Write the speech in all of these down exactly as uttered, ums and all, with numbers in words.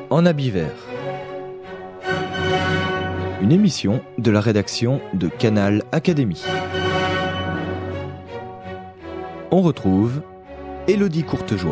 En habit vert. Une émission de la rédaction de Canal Académie. On retrouve Élodie Courtejoie.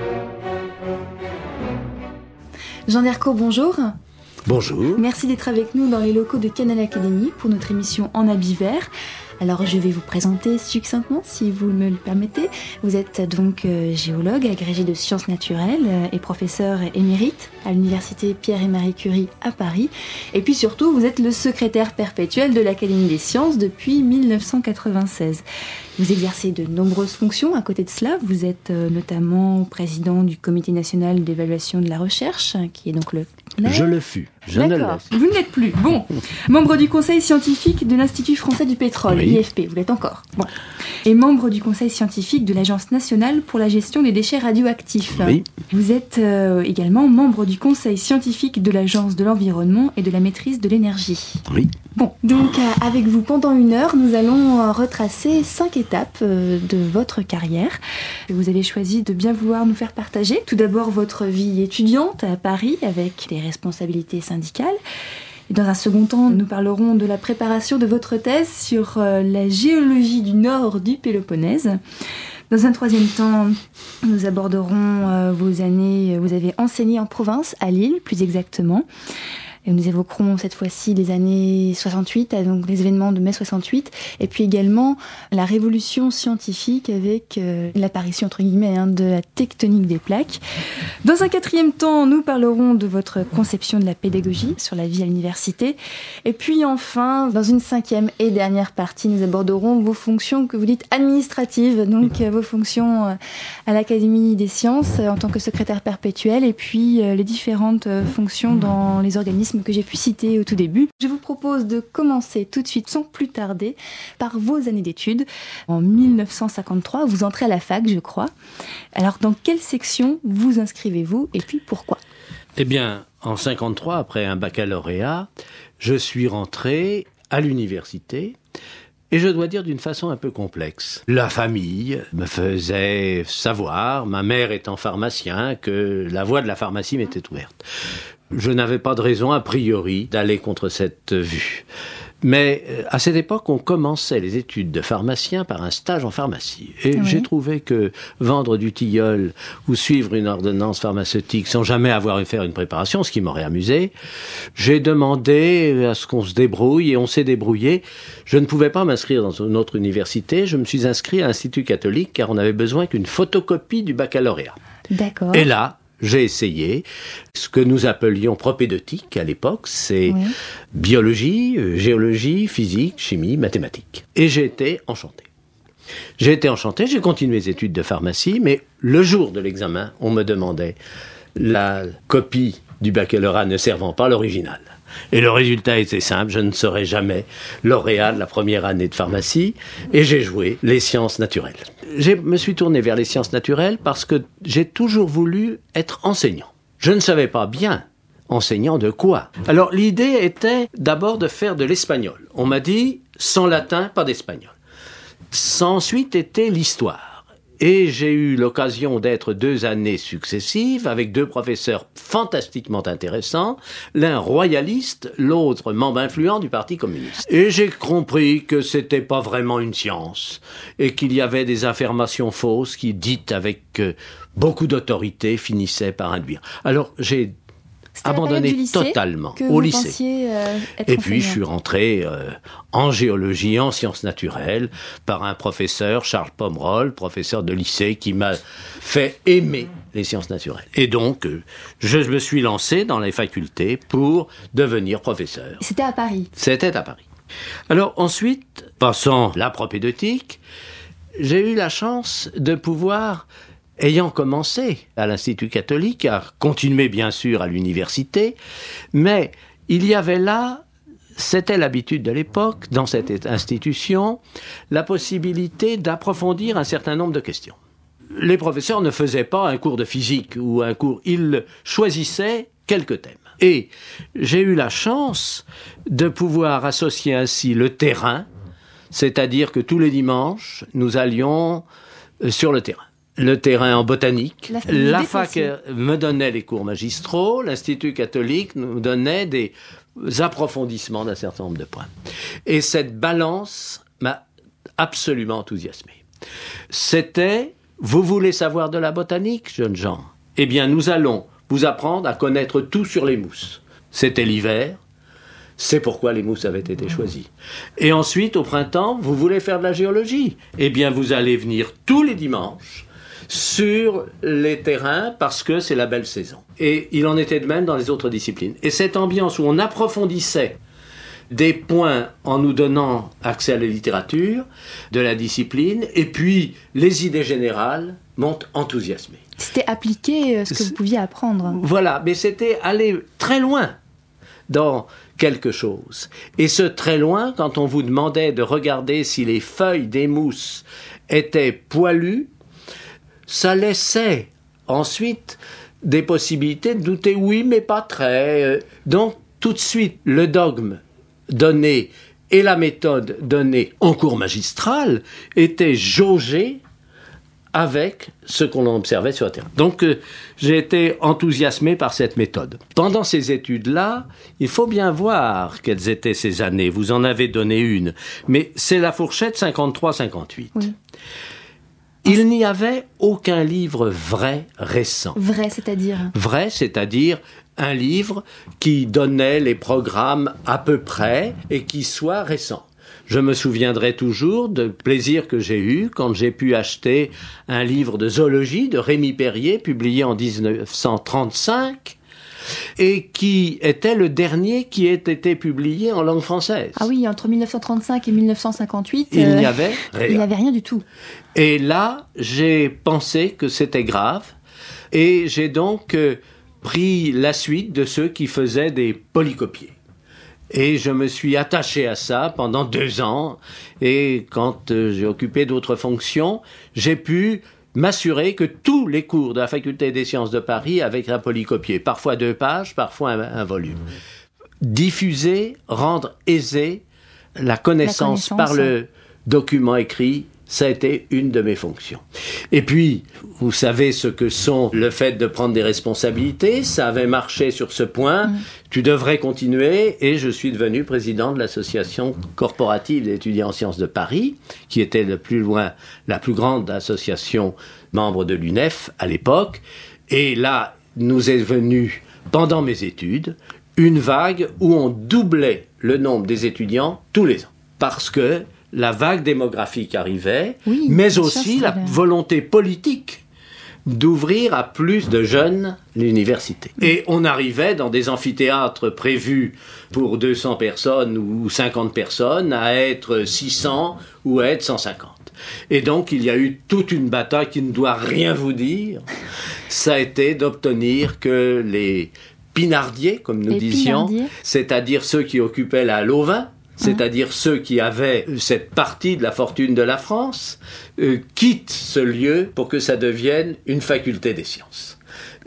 Jean Dercot, bonjour. Bonjour. Merci d'être avec nous dans les locaux de Canal Académie pour notre émission En habit vert. Alors je vais vous présenter succinctement si vous me le permettez. Vous êtes donc euh, géologue, agrégé de sciences naturelles euh, et professeur émérite à l'université Pierre et Marie Curie à Paris. Et puis surtout, vous êtes le secrétaire perpétuel de l'Académie des sciences depuis mille neuf cent quatre-vingt-seize. Vous exercez de nombreuses fonctions à côté de cela. Vous êtes euh, notamment président du Comité national d'évaluation de la recherche, qui est donc le... Je le fus. Je ne D'accord. l'ai. Vous ne l'êtes plus. Bon. Membre du Conseil scientifique de l'Institut français du pétrole, Oui. I F P. Vous l'êtes encore. Bon. Et membre du Conseil scientifique de l'Agence nationale pour la gestion des déchets radioactifs. Oui. Vous êtes euh, également membre du Conseil scientifique de l'Agence de l'environnement et de la maîtrise de l'énergie. Oui. Bon, donc euh, avec vous pendant une heure, nous allons euh, retracer cinq étapes euh, de votre carrière. Vous avez choisi de bien vouloir nous faire partager. Tout d'abord votre vie étudiante à Paris avec des responsabilités syndicales. Et dans un second temps, nous parlerons de la préparation de votre thèse sur euh, la géologie du nord du Péloponnèse. Dans un troisième temps, nous aborderons euh, vos années. Vous avez enseigné en province, à Lille plus exactement. Et nous évoquerons cette fois-ci les années soixante-huit, donc les événements de mai soixante-huit, et puis également la révolution scientifique avec euh, l'apparition, entre guillemets, hein, de la tectonique des plaques. Dans un quatrième temps, nous parlerons de votre conception de la pédagogie sur la vie à l'université. Et puis enfin, dans une cinquième et dernière partie, nous aborderons vos fonctions que vous dites administratives, donc euh, vos fonctions euh, à l'Académie des sciences euh, en tant que secrétaire perpétuel, et puis euh, les différentes euh, fonctions dans les organismes que j'ai pu citer au tout début. Je vous propose de commencer tout de suite, sans plus tarder, par vos années d'études. En mille neuf cent cinquante-trois, vous entrez à la fac, je crois. Alors, dans quelle section vous inscrivez-vous et puis pourquoi ? Eh bien, en cinquante-trois, après un baccalauréat, je suis rentré à l'université. Et je dois dire d'une façon un peu complexe. La famille me faisait savoir, ma mère étant pharmacien, que la voie de la pharmacie m'était ouverte. Je n'avais pas de raison, a priori, d'aller contre cette vue. Mais à cette époque, on commençait les études de pharmacien par un stage en pharmacie. Et oui. J'ai trouvé que vendre du tilleul ou suivre une ordonnance pharmaceutique sans jamais avoir à faire une préparation, ce qui m'aurait amusé, j'ai demandé à ce qu'on se débrouille et on s'est débrouillé. Je ne pouvais pas m'inscrire dans une autre université. Je me suis inscrit à l'Institut catholique car on n'avait besoin qu'une photocopie du baccalauréat. D'accord. Et là, j'ai essayé ce que nous appelions propédeutique à l'époque, c'est oui. biologie, géologie, physique, chimie, mathématiques. Et j'ai été enchanté. J'ai été enchanté, j'ai continué mes études de pharmacie, mais le jour de l'examen, on me demandait la copie du baccalauréat ne servant pas l'original. Et le résultat était simple, je ne serai jamais lauréat de la première année de pharmacie, et j'ai joué les sciences naturelles. Je me suis tourné vers les sciences naturelles parce que j'ai toujours voulu être enseignant. Je ne savais pas bien enseignant de quoi. Alors l'idée était d'abord de faire de l'espagnol. On m'a dit, sans latin, pas d'espagnol. Ça ensuite était l'histoire. Et j'ai eu l'occasion d'être deux années successives avec deux professeurs fantastiquement intéressants, l'un royaliste, l'autre membre influent du Parti communiste. Et j'ai compris que c'était pas vraiment une science et qu'il y avait des affirmations fausses qui, dites avec euh, beaucoup d'autorité, finissaient par induire. Alors j'ai C'était abandonné lycée totalement que au vous lycée. Pensiez, euh, être Et puis enseignant. je suis rentré euh, en géologie, en sciences naturelles, par un professeur, Charles Pomerol, professeur de lycée, qui m'a fait aimer les sciences naturelles. Et donc, euh, je me suis lancé dans les facultés pour devenir professeur. C'était à Paris. C'était à Paris. Alors ensuite, passant la propédeutique, j'ai eu la chance de pouvoir, ayant commencé à l'Institut catholique, à continuer bien sûr à l'université, mais il y avait là, c'était l'habitude de l'époque, dans cette institution, la possibilité d'approfondir un certain nombre de questions. Les professeurs ne faisaient pas un cours de physique ou un cours, ils choisissaient quelques thèmes. Et j'ai eu la chance de pouvoir associer ainsi le terrain, c'est-à-dire que tous les dimanches, nous allions sur le terrain. le terrain en botanique. La, la fac me donnait les cours magistraux, l'Institut catholique nous donnait des approfondissements d'un certain nombre de points. Et cette balance m'a absolument enthousiasmé. C'était, vous voulez savoir de la botanique, jeunes gens ? Eh bien, nous allons vous apprendre à connaître tout sur les mousses. C'était l'hiver, c'est pourquoi les mousses avaient été choisies. Et ensuite, au printemps, vous voulez faire de la géologie ? Eh bien, vous allez venir tous les dimanches sur les terrains parce que c'est la belle saison. Et il en était de même dans les autres disciplines. Et cette ambiance où on approfondissait des points en nous donnant accès à la littérature, de la discipline, et puis les idées générales m'ont enthousiasmé. C'était appliquer ce que vous pouviez apprendre. Voilà, mais c'était aller très loin dans quelque chose. Et ce très loin, quand on vous demandait de regarder si les feuilles des mousses étaient poilues, ça laissait ensuite des possibilités de douter, oui, mais pas très. Donc, tout de suite, le dogme donné et la méthode donnée en cours magistral étaient jaugés avec ce qu'on observait sur le terrain. Donc, euh, j'ai été enthousiasmé par cette méthode. Pendant ces études-là, il faut bien voir quelles étaient ces années. Vous en avez donné une. Mais c'est la fourchette cinquante-trois cinquante-huit. Oui. Il n'y avait aucun livre vrai récent. Vrai, c'est-à-dire ? Vrai, c'est-à-dire un livre qui donnait les programmes à peu près et qui soit récent. Je me souviendrai toujours de plaisir que j'ai eu quand j'ai pu acheter un livre de zoologie de Rémy Perrier, publié en dix-neuf cent trente-cinq, et qui était le dernier qui ait été publié en langue française. Ah oui, entre mille neuf cent trente-cinq et mille neuf cent cinquante-huit, il euh, n'y avait rien. Il n'y avait rien du tout. Et là, j'ai pensé que c'était grave, et j'ai donc euh, pris la suite de ceux qui faisaient des polycopiés. Et je me suis attaché à ça pendant deux ans. Et quand euh, j'ai occupé d'autres fonctions, j'ai pu m'assurer que tous les cours de la Faculté des sciences de Paris avaient un polycopié. Parfois deux pages, parfois un, un volume. Diffuser, rendre aisée la connaissance, la connaissance par le document écrit, ça a été une de mes fonctions. Et puis, vous savez ce que sont le fait de prendre des responsabilités. Ça avait marché sur ce point. Mmh. Tu devrais continuer. Et je suis devenu président de l'association corporative d'étudiants en sciences de Paris, qui était le plus loin la plus grande association membre de l'U N E F à l'époque. Et là, nous est venu, pendant mes études, une vague où on doublait le nombre des étudiants tous les ans. Parce que la vague démographique arrivait, oui, mais aussi la volonté politique d'ouvrir à plus de jeunes l'université. Et on arrivait dans des amphithéâtres prévus pour deux cents personnes ou cinquante personnes à être six cents ou à être cent cinquante. Et donc il y a eu toute une bataille qui ne doit rien vous dire. Ça a été d'obtenir que les pinardiers, comme nous les disions, pinardiers. C'est-à-dire ceux qui occupaient la Louvain, c'est-à-dire ceux qui avaient cette partie de la fortune de la France, euh, quittent ce lieu pour que ça devienne une faculté des sciences.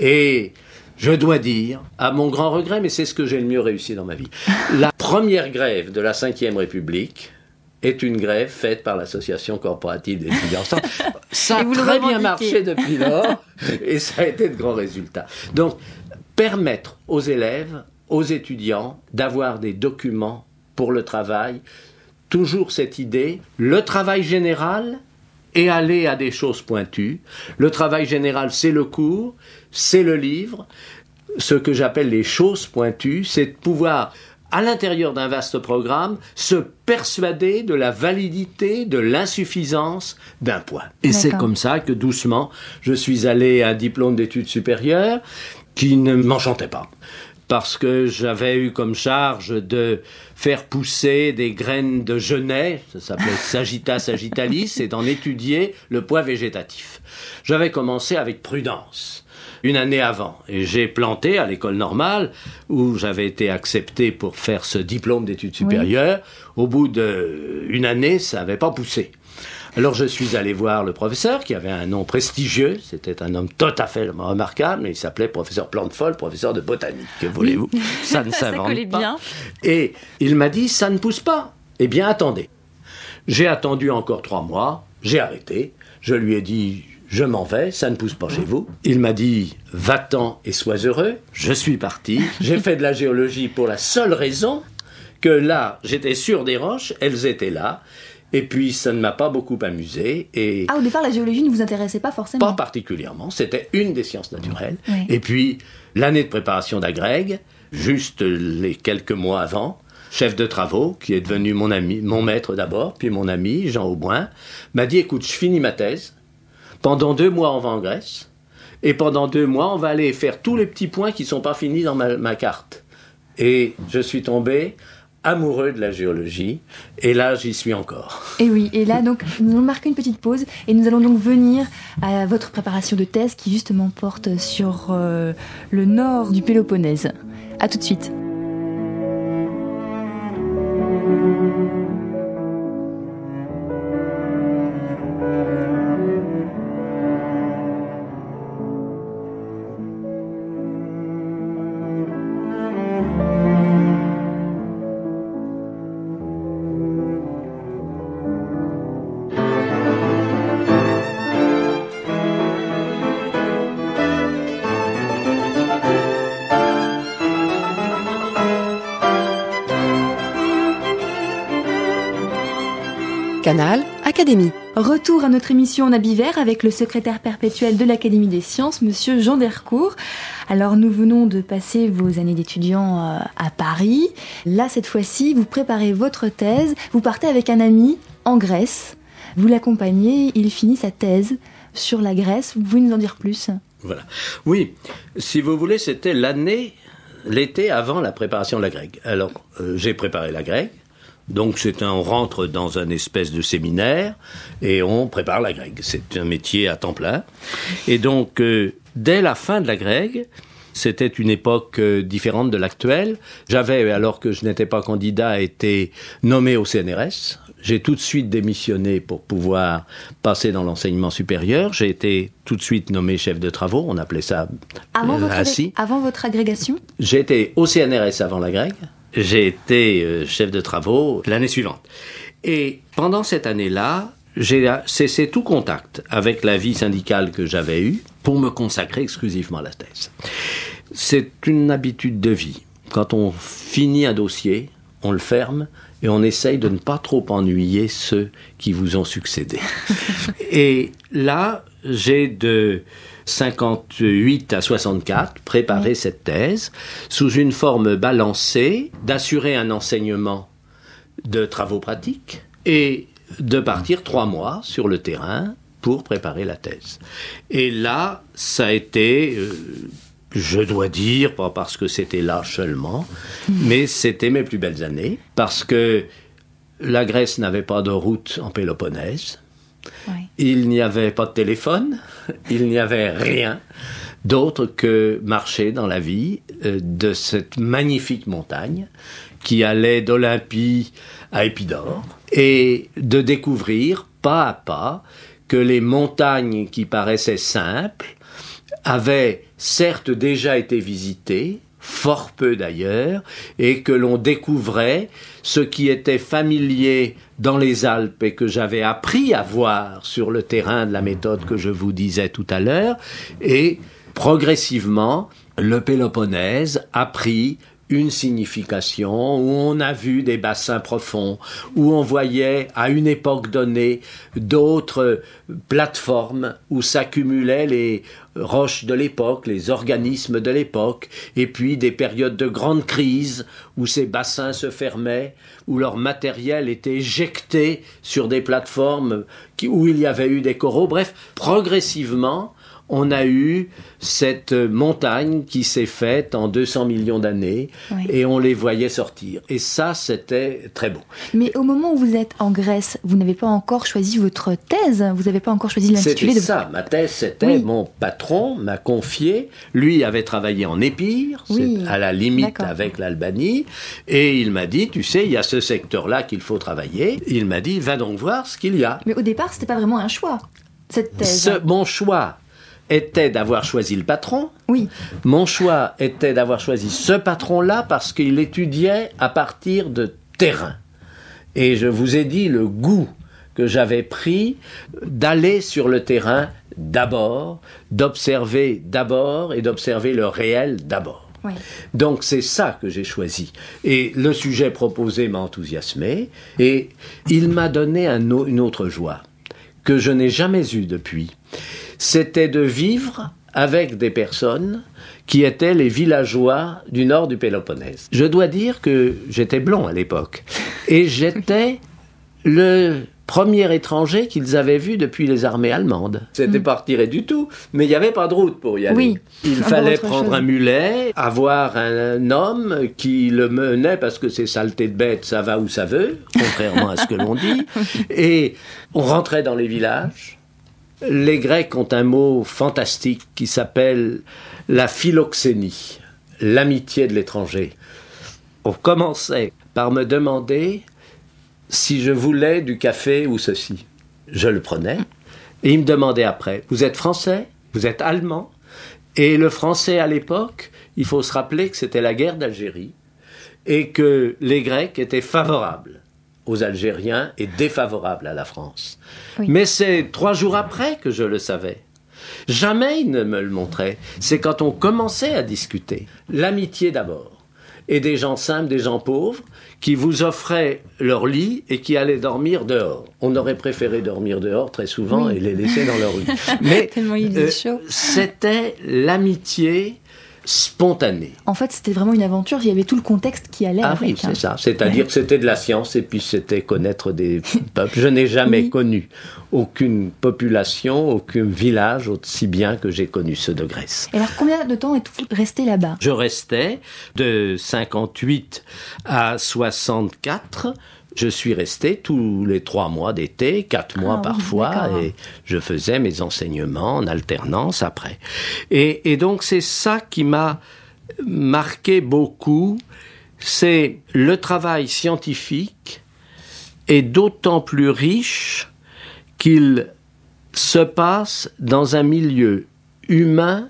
Et je dois dire, à mon grand regret, mais c'est ce que j'ai le mieux réussi dans ma vie, la première grève de la cinquième République est une grève faite par l'association corporative des étudiants. Ça a très bien marché depuis lors, et ça a été de grands résultats. Donc, permettre aux élèves, aux étudiants, d'avoir des documents pour le travail, toujours cette idée, le travail général et aller à des choses pointues. Le travail général, c'est le cours, c'est le livre. Ce que j'appelle les choses pointues, c'est de pouvoir, à l'intérieur d'un vaste programme, se persuader de la validité, de l'insuffisance d'un point. Et D'accord. C'est comme ça que, doucement, je suis allé à un diplôme d'études supérieures qui ne m'enchantait pas. Parce que j'avais eu comme charge de faire pousser des graines de genêt, ça s'appelait Sagitta sagittalis, et d'en étudier le poids végétatif. J'avais commencé avec prudence, une année avant, et j'ai planté à l'école normale, où j'avais été accepté pour faire ce diplôme d'études supérieures. Oui. Au bout d'une année, ça n'avait pas poussé. Alors je suis allé voir le professeur, qui avait un nom prestigieux, c'était un homme tout à fait remarquable, il s'appelait professeur Plantefol, professeur de botanique, que voulez-vous, oui. Ça ne s'invente pas. Bien. Et il m'a dit, ça ne pousse pas. Eh bien attendez. J'ai attendu encore trois mois, j'ai arrêté, je lui ai dit, je m'en vais, ça ne pousse pas chez vous. Il m'a dit, va-t'en et sois heureux. Je suis parti. J'ai fait de la géologie pour la seule raison que là, j'étais sur des roches, elles étaient là. Et puis, ça ne m'a pas beaucoup amusé. Et ah, au départ, la géologie ne vous intéressait pas forcément? Pas particulièrement. C'était une des sciences naturelles. Oui. Et puis, l'année de préparation d'Agreg, juste les quelques mois avant, chef de travaux, qui est devenu mon ami, mon maître d'abord, puis mon ami, Jean Auboin, m'a dit, écoute, je finis ma thèse. Pendant deux mois, on va en Grèce. Et pendant deux mois, on va aller faire tous les petits points qui ne sont pas finis dans ma, ma carte. Et je suis tombé amoureux de la géologie, et là j'y suis encore. Et oui, et là donc nous allons marquer une petite pause, et nous allons donc venir à votre préparation de thèse qui justement porte sur euh, le nord du Péloponnèse. À tout de suite. Canal Académie. Retour à notre émission en habit vert avec le secrétaire perpétuel de l'Académie des sciences, monsieur Jean Dercourt. Alors nous venons de passer vos années d'étudiants à Paris. Là, cette fois-ci, vous préparez votre thèse. Vous partez avec un ami en Grèce. Vous l'accompagnez, il finit sa thèse sur la Grèce. Vous pouvez nous en dire plus? Voilà. Oui, si vous voulez, c'était l'année, l'été avant la préparation de l'Agreg. Alors, euh, j'ai préparé l'Agreg. Donc c'est un, on rentre dans un espèce de séminaire et on prépare l'Agreg. C'est un métier à temps plein. Et donc, euh, dès la fin de l'Agreg, c'était une époque euh, différente de l'actuelle. J'avais, alors que je n'étais pas candidat, été nommé au C N R S. J'ai tout de suite démissionné pour pouvoir passer dans l'enseignement supérieur. J'ai été tout de suite nommé chef de travaux. On appelait ça avant, euh, votre, assis. Avant votre agrégation? J'ai été au C N R S avant l'Agreg. J'ai été euh, chef de travaux l'année suivante. Et pendant cette année-là, j'ai cessé tout contact avec la vie syndicale que j'avais eue pour me consacrer exclusivement à la thèse. C'est une habitude de vie. Quand on finit un dossier, on le ferme et on essaye de ne pas trop ennuyer ceux qui vous ont succédé. Et là, j'ai de cinquante-huit à soixante-quatre, préparer oui. cette thèse sous une forme balancée, d'assurer un enseignement de travaux pratiques et de partir trois mois sur le terrain pour préparer la thèse. Et là, ça a été, euh, je dois dire, pas parce que c'était là seulement, mmh. mais c'était mes plus belles années, parce que la Grèce n'avait pas de route en Péloponnèse. Oui. Il n'y avait pas de téléphone, il n'y avait rien d'autre que marcher dans la vie euh, de cette magnifique montagne qui allait d'Olympie à Épidore et de découvrir pas à pas que les montagnes qui paraissaient simples avaient certes déjà été visitées, fort peu d'ailleurs, et que l'on découvrait ce qui était familier dans les Alpes et que j'avais appris à voir sur le terrain de la méthode que je vous disais tout à l'heure, et progressivement, le Péloponnèse a pris une signification où on a vu des bassins profonds, où on voyait à une époque donnée d'autres plateformes où s'accumulaient les roches de l'époque, les organismes de l'époque, et puis des périodes de grande crise où ces bassins se fermaient, où leur matériel était éjecté sur des plateformes qui, où il y avait eu des coraux. Bref, progressivement, on a eu cette montagne qui s'est faite en deux cents millions d'années oui. et on les voyait sortir. Et ça, c'était très beau. Mais au moment où vous êtes en Grèce, vous n'avez pas encore choisi votre thèse? Vous n'avez pas encore choisi l'intitulé de... C'était ça, ma thèse, c'était oui. mon patron m'a confié. Lui avait travaillé en Épire, oui. c'est à la limite D'accord. avec l'Albanie, et il m'a dit, tu sais, il y a ce secteur-là qu'il faut travailler. Il m'a dit, va donc voir ce qu'il y a. Mais au départ, c'était pas vraiment un choix, cette thèse. Ce, mon choix était d'avoir choisi le patron. Oui. Mon choix était d'avoir choisi ce patron-là parce qu'il étudiait à partir de terrain. Et je vous ai dit le goût que j'avais pris d'aller sur le terrain d'abord, d'observer d'abord et d'observer le réel d'abord. Oui. Donc c'est ça que j'ai choisi. Et le sujet proposé m'a enthousiasmé et il m'a donné un o- une autre joie que je n'ai jamais eue depuis. C'était de vivre avec des personnes qui étaient les villageois du nord du Péloponnèse. Je dois dire que j'étais blond à l'époque et j'étais le premier étranger qu'ils avaient vu depuis les armées allemandes. C'était mmh. pas retiré du tout, mais il n'y avait pas de route pour y aller. Oui. Il fallait prendre chose. un mulet, avoir un, un homme qui le menait, parce que ces saletés de bêtes, ça va où ça veut, contrairement à ce que l'on dit. Et on rentrait dans les villages. Les Grecs ont un mot fantastique qui s'appelle la philoxénie, l'amitié de l'étranger. On commençait par me demander si je voulais du café ou ceci. Je le prenais et il me demandait après, vous êtes français? Vous êtes allemand? Et le français à l'époque, il faut se rappeler que c'était la guerre d'Algérie et que les Grecs étaient favorables aux Algériens et défavorables à la France. Oui. Mais c'est trois jours après que je le savais. Jamais il ne me le montrait. C'est quand on commençait à discuter. L'amitié d'abord. Et des gens simples, des gens pauvres, qui vous offraient leur lit et qui allaient dormir dehors. On aurait préféré dormir dehors très souvent oui. et les laisser dans leur lit. Mais tellement il est chaud. C'était l'amitié spontanée. En fait, c'était vraiment une aventure, il y avait tout le contexte qui allait ah avec. Ah oui, c'est hein. ça. C'est-à-dire ouais. que c'était de la science et puis c'était connaître des peuples. Je n'ai jamais oui. connu aucune population, aucun village aussi bien que j'ai connu ceux de Grèce. Et alors, combien de temps êtes-vous resté là-bas? Je restais de cinquante-huit à soixante-quatre. Je suis resté tous les trois mois d'été, quatre mois ah, parfois, oui, et je faisais mes enseignements en alternance après. Et, et donc c'est ça qui m'a marqué beaucoup, c'est le travail scientifique est d'autant plus riche qu'il se passe dans un milieu humain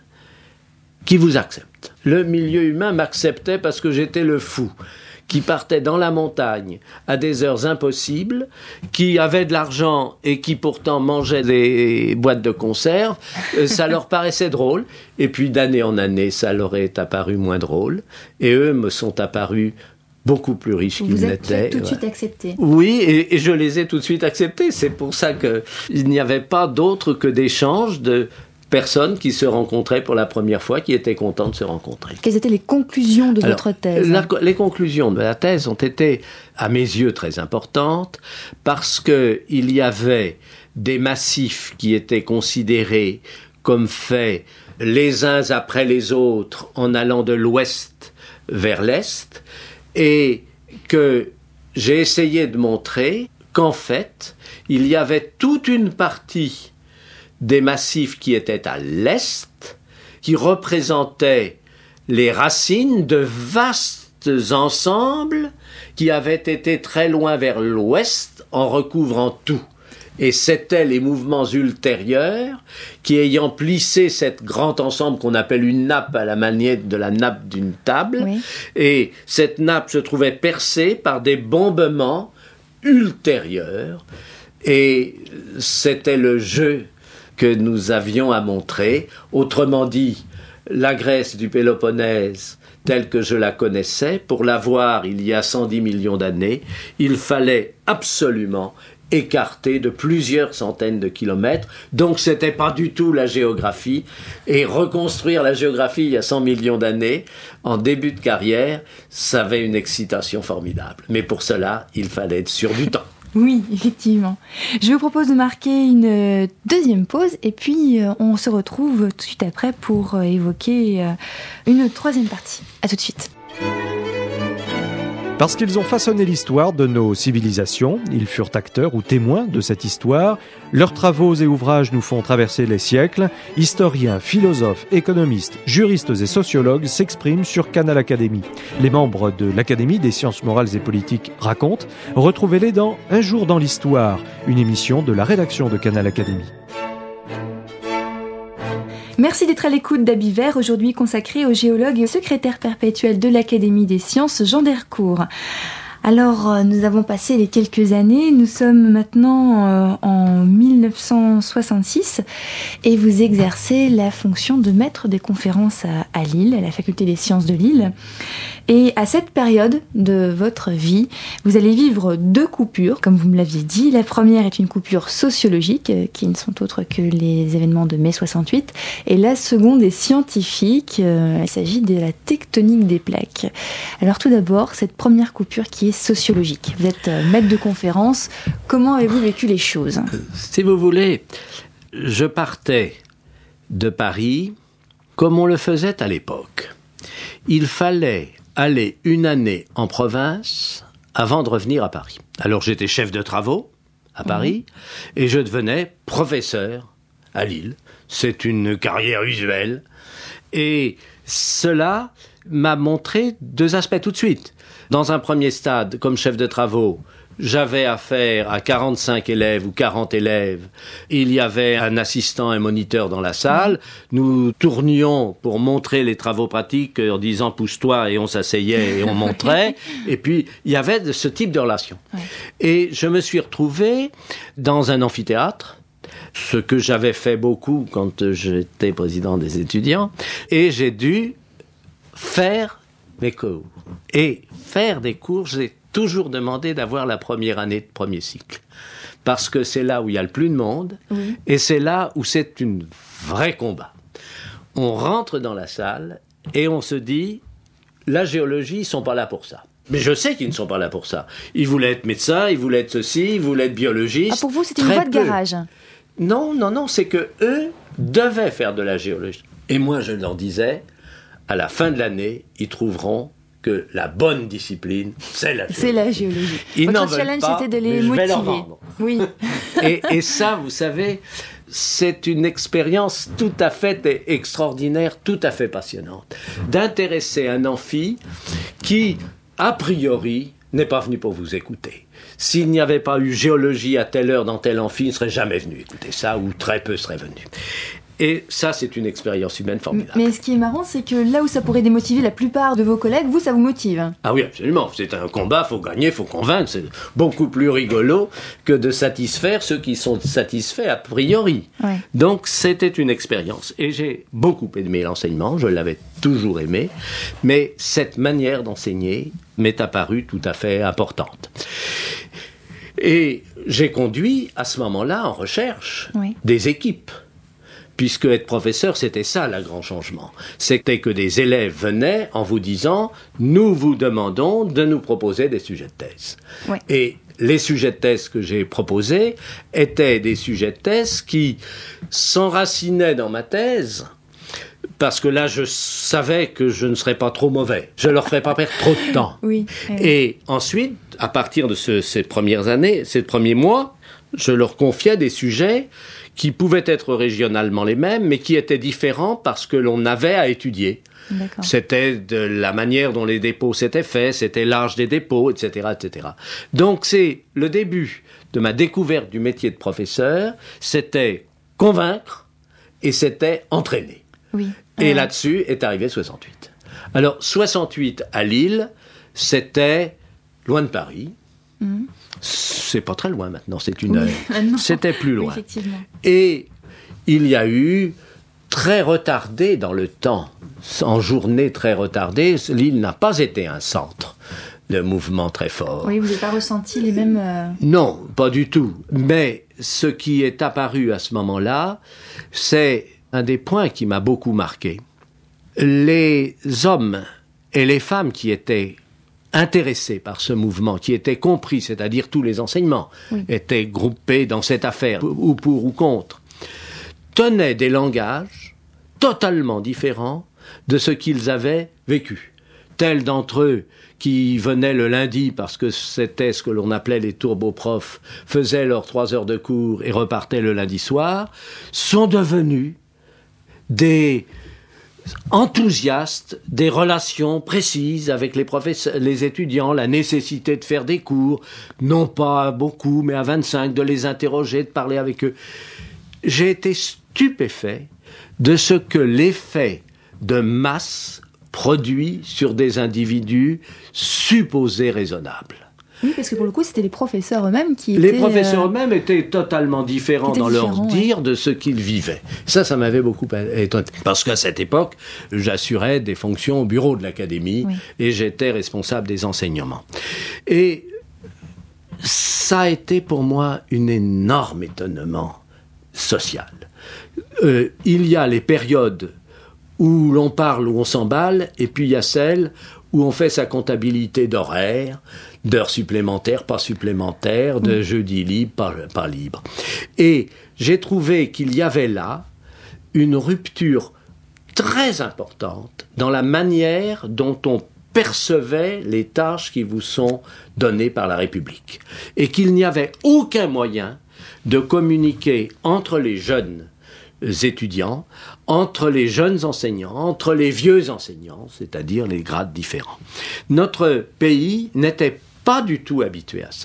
qui vous accepte. Le milieu humain m'acceptait parce que j'étais le fou qui partait dans la montagne à des heures impossibles, qui avait de l'argent et qui pourtant mangeait des boîtes de conserve, ça leur paraissait drôle. Et puis d'année en année, ça leur est apparu moins drôle. Et eux me sont apparus beaucoup plus riches qu'ils n'étaient. n'étaient. Vous êtes tout de suite acceptés. Oui, et, et je les ai tout de suite acceptés. C'est pour ça qu'il n'y avait pas d'autre que d'échanges de personnes qui se rencontraient pour la première fois, qui étaient contentes de se rencontrer. Quelles étaient les conclusions de Alors, votre thèse? la, Les conclusions de la thèse ont été, à mes yeux, très importantes, parce qu'il y avait des massifs qui étaient considérés comme faits les uns après les autres en allant de l'ouest vers l'est, et que j'ai essayé de montrer qu'en fait, il y avait toute une partie des massifs qui étaient à l'est, qui représentaient les racines de vastes ensembles qui avaient été très loin vers l'ouest en recouvrant tout. Et c'étaient les mouvements ultérieurs qui, ayant plissé cet grand ensemble qu'on appelle une nappe à la manière de la nappe d'une table, oui. et cette nappe se trouvait percée par des bombements ultérieurs, et c'était le jeu que nous avions à montrer. Autrement dit, la Grèce du Péloponnèse, telle que je la connaissais, pour la voir il y a cent dix millions d'années, il fallait absolument écarter de plusieurs centaines de kilomètres. Donc c'était pas du tout la géographie. Et reconstruire la géographie il y a cent millions d'années, en début de carrière, ça avait une excitation formidable. Mais pour cela, il fallait être sûr du temps. Oui, effectivement. Je vous propose de marquer une deuxième pause et puis on se retrouve tout de suite après pour évoquer une troisième partie. À tout de suite. Parce qu'ils ont façonné l'histoire de nos civilisations, ils furent acteurs ou témoins de cette histoire. Leurs travaux et ouvrages nous font traverser les siècles. Historiens, philosophes, économistes, juristes et sociologues s'expriment sur Canal Académie. Les membres de l'Académie des sciences morales et politiques racontent. Retrouvez-les dans Un jour dans l'histoire, une émission de la rédaction de Canal Académie. Merci d'être à l'écoute d'Habits Verts, aujourd'hui consacré au géologue et au secrétaire perpétuel de l'Académie des sciences, Jean Dercourt. Alors, euh, nous avons passé les quelques années, nous sommes maintenant euh, en mille neuf cent soixante-six et vous exercez la fonction de maître des conférences à, à Lille, à la Faculté des sciences de Lille. Et à cette période de votre vie, vous allez vivre deux coupures, comme vous me l'aviez dit. La première est une coupure sociologique, euh, qui ne sont autres que les événements de mai soixante-huit. Et la seconde est scientifique, euh, il s'agit de la tectonique des plaques. Alors tout d'abord, cette première coupure qui est sociologique. Vous êtes euh, maître de conférence, comment avez-vous vécu les choses ? Si vous voulez, je partais de Paris comme on le faisait à l'époque. Il fallait aller une année en province avant de revenir à Paris. Alors j'étais chef de travaux à Paris mmh. et je devenais professeur à Lille. C'est une carrière usuelle. Et cela m'a montré deux aspects tout de suite. Dans un premier stade, comme chef de travaux, j'avais affaire à quarante-cinq élèves ou quarante élèves. Il y avait un assistant, un moniteur dans la salle. Nous tournions pour montrer les travaux pratiques en disant « pousse-toi » et on s'asseyait et on montrait. Et puis, il y avait de ce type de relation. Ouais. Et je me suis retrouvé dans un amphithéâtre, ce que j'avais fait beaucoup quand j'étais président des étudiants. Et j'ai dû faire mes cours. Et faire des cours, j'ai toujours demandé d'avoir la première année de premier cycle. Parce que c'est là où il y a le plus de monde, oui. et c'est là où c'est un vrai combat. On rentre dans la salle et on se dit, la géologie, ils ne sont pas là pour ça. Mais je sais qu'ils ne sont pas là pour ça. Ils voulaient être médecins, ils voulaient être ceci, ils voulaient être biologistes. Ah, pour vous, c'était une voie de garage ? Non, non, non, c'est que eux devaient faire de la géologie. Et moi, je leur disais, à la fin de l'année, ils trouveront que la bonne discipline, c'est la géologie. C'est la géologie. Ils Votre challenge, pas, c'était de les je motiver. Vais leur vendre. Oui. et, et ça, vous savez, c'est une expérience tout à fait extraordinaire, tout à fait passionnante. D'intéresser un amphi qui, a priori, n'est pas venu pour vous écouter. S'il n'y avait pas eu géologie à telle heure dans tel amphi, il ne serait jamais venu écouter ça, ou très peu seraient venus. Et ça, c'est une expérience humaine formidable. Mais ce qui est marrant, c'est que là où ça pourrait démotiver la plupart de vos collègues, vous, ça vous motive. Ah oui, absolument. C'est un combat, il faut gagner, il faut convaincre. C'est beaucoup plus rigolo que de satisfaire ceux qui sont satisfaits a priori. Ouais. Donc, c'était une expérience. Et j'ai beaucoup aimé l'enseignement, je l'avais toujours aimé. Mais cette manière d'enseigner m'est apparue tout à fait importante. Et j'ai conduit, à ce moment-là, en recherche, oui. des équipes. Puisque être professeur, c'était ça, le grand changement. C'était que des élèves venaient en vous disant « Nous vous demandons de nous proposer des sujets de thèse. Ouais. » Et les sujets de thèse que j'ai proposés étaient des sujets de thèse qui s'enracinaient dans ma thèse, parce que là, je savais que je ne serais pas trop mauvais. Je ne leur ferais pas perdre trop de temps. Oui, oui. Et ensuite, à partir de ce, ces premières années, ces premiers mois, je leur confiais des sujets qui pouvaient être régionalement les mêmes, mais qui étaient différents parce que l'on avait à étudier. D'accord. C'était de la manière dont les dépôts s'étaient faits, c'était l'âge des dépôts, et cetera, et cetera. Donc c'est le début de ma découverte du métier de professeur, c'était convaincre et c'était entraîner. Oui. Et euh... là-dessus est arrivé soixante-huit. Alors soixante-huit à Lille, c'était loin de Paris. Mmh. C'est pas très loin maintenant, c'est une oui, heure. C'était plus loin. Effectivement. Et il y a eu, très retardé dans le temps, en journée très retardée, Lille n'a pas été un centre de mouvement très fort. Oui, vous n'avez pas ressenti les mêmes... Euh... Non, pas du tout. Mais ce qui est apparu à ce moment-là, c'est un des points qui m'a beaucoup marqué. Les hommes et les femmes qui étaient intéressés par ce mouvement, qui étaient compris, c'est-à-dire tous les enseignements, oui. étaient groupés dans cette affaire, ou pour ou contre, tenaient des langages totalement différents de ce qu'ils avaient vécu. Tels d'entre eux qui venaient le lundi parce que c'était ce que l'on appelait les turboprofs, faisaient leurs trois heures de cours et repartaient le lundi soir, sont devenus des enthousiastes des relations précises avec les professeurs, les étudiants, la nécessité de faire des cours, non pas à beaucoup, mais à vingt-cinq, de les interroger, de parler avec eux. J'ai été stupéfait de ce que l'effet de masse produit sur des individus supposés raisonnables. Oui, parce que pour le coup, c'était les professeurs eux-mêmes qui Les étaient... professeurs euh, eux-mêmes étaient totalement différents étaient dans leur différents, dire ouais. de ce qu'ils vivaient. Ça, ça m'avait beaucoup étonné. Parce qu'à cette époque, j'assurais des fonctions au bureau de l'académie oui. et j'étais responsable des enseignements. Et ça a été pour moi un énorme étonnement social. Euh, il y a les périodes où l'on parle, où on s'emballe, et puis il y a celles où on fait sa comptabilité d'horaires, d'heures supplémentaires, pas supplémentaires, de mmh. jeudis libres, pas, pas libres. Et j'ai trouvé qu'il y avait là une rupture très importante dans la manière dont on percevait les tâches qui vous sont données par la République. Et qu'il n'y avait aucun moyen de communiquer entre les jeunes étudiants, entre les jeunes enseignants, entre les vieux enseignants, c'est-à-dire les grades différents. Notre pays n'était pas du tout habitué à ça.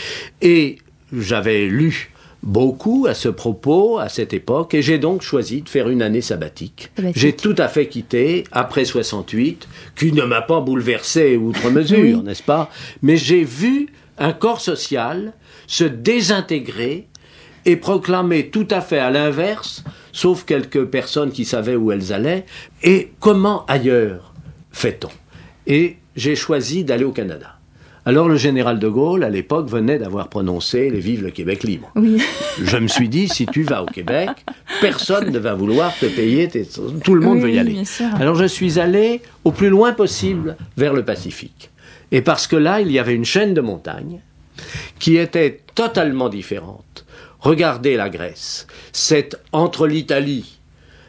Et j'avais lu beaucoup à ce propos, à cette époque, et j'ai donc choisi de faire une année sabbatique. sabbatique. J'ai tout à fait quitté, après soixante-huit, qui ne m'a pas bouleversé outre mesure, oui. n'est-ce pas? Mais j'ai vu un corps social se désintégrer et proclamer tout à fait à l'inverse, sauf quelques personnes qui savaient où elles allaient. Et comment ailleurs fait-on? Et j'ai choisi d'aller au Canada. Alors le général de Gaulle, à l'époque, venait d'avoir prononcé les « Vive le Québec libre oui. ». Je me suis dit, si tu vas au Québec, personne ne va vouloir te payer, tes... tout le monde oui, veut y aller. Alors je suis allé au plus loin possible vers le Pacifique. Et parce que là, il y avait une chaîne de montagnes qui était totalement différente. Regardez la Grèce, c'est entre l'Italie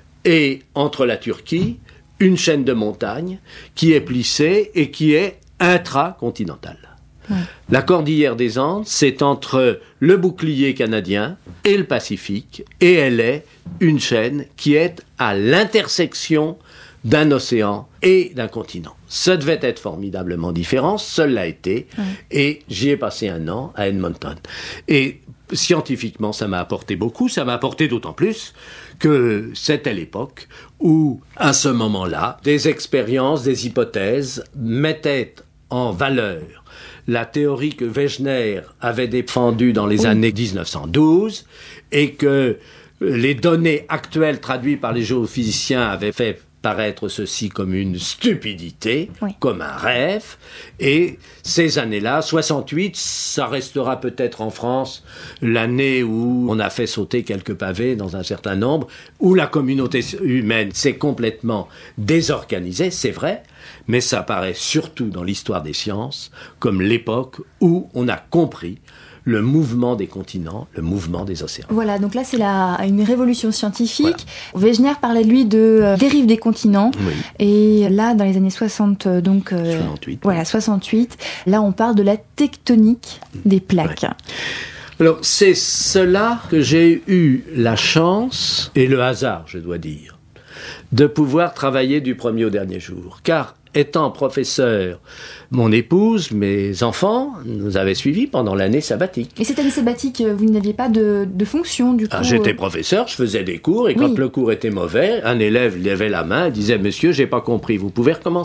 et entre la Turquie, une chaîne de montagnes qui est plissée et qui est intracontinentale. Ouais. La cordillère des Andes, c'est entre le bouclier canadien et le Pacifique, et elle est une chaîne qui est à l'intersection d'un océan et d'un continent. Ça devait être formidablement différent, cela l'a été, ouais. et j'y ai passé un an à Edmonton. Et scientifiquement, ça m'a apporté beaucoup, ça m'a apporté d'autant plus que c'était l'époque où, à ce moment-là, des expériences, des hypothèses mettaient en valeur la théorie que Wegener avait défendue dans les oui. années dix-neuf cent douze et que les données actuelles traduites par les géophysiciens avaient fait paraître ceci comme une stupidité, oui. comme un rêve. Et ces années-là, soixante-huit, ça restera peut-être en France l'année où on a fait sauter quelques pavés dans un certain nombre, où la communauté humaine s'est complètement désorganisée, c'est vrai, mais ça apparaît surtout dans l'histoire des sciences comme l'époque où on a compris le mouvement des continents, le mouvement des océans. Voilà, donc là c'est la, une révolution scientifique. Voilà. Wegener parlait de lui de euh, dérive des continents. Oui. Et là, dans les années soixante, donc euh, soixante-huit. Voilà, soixante-huit. Là, on parle de la tectonique des plaques. Ouais. Alors, c'est cela que j'ai eu la chance et le hasard, je dois dire, de pouvoir travailler du premier au dernier jour, car étant professeur, mon épouse, mes enfants nous avaient suivis pendant l'année sabbatique. Et cette année sabbatique, vous n'aviez pas de, de fonction, du coup ah, J'étais professeur, je faisais des cours, et oui. quand le cours était mauvais, un élève levait la main et disait « Monsieur, j'ai pas compris, vous pouvez recommencer ?»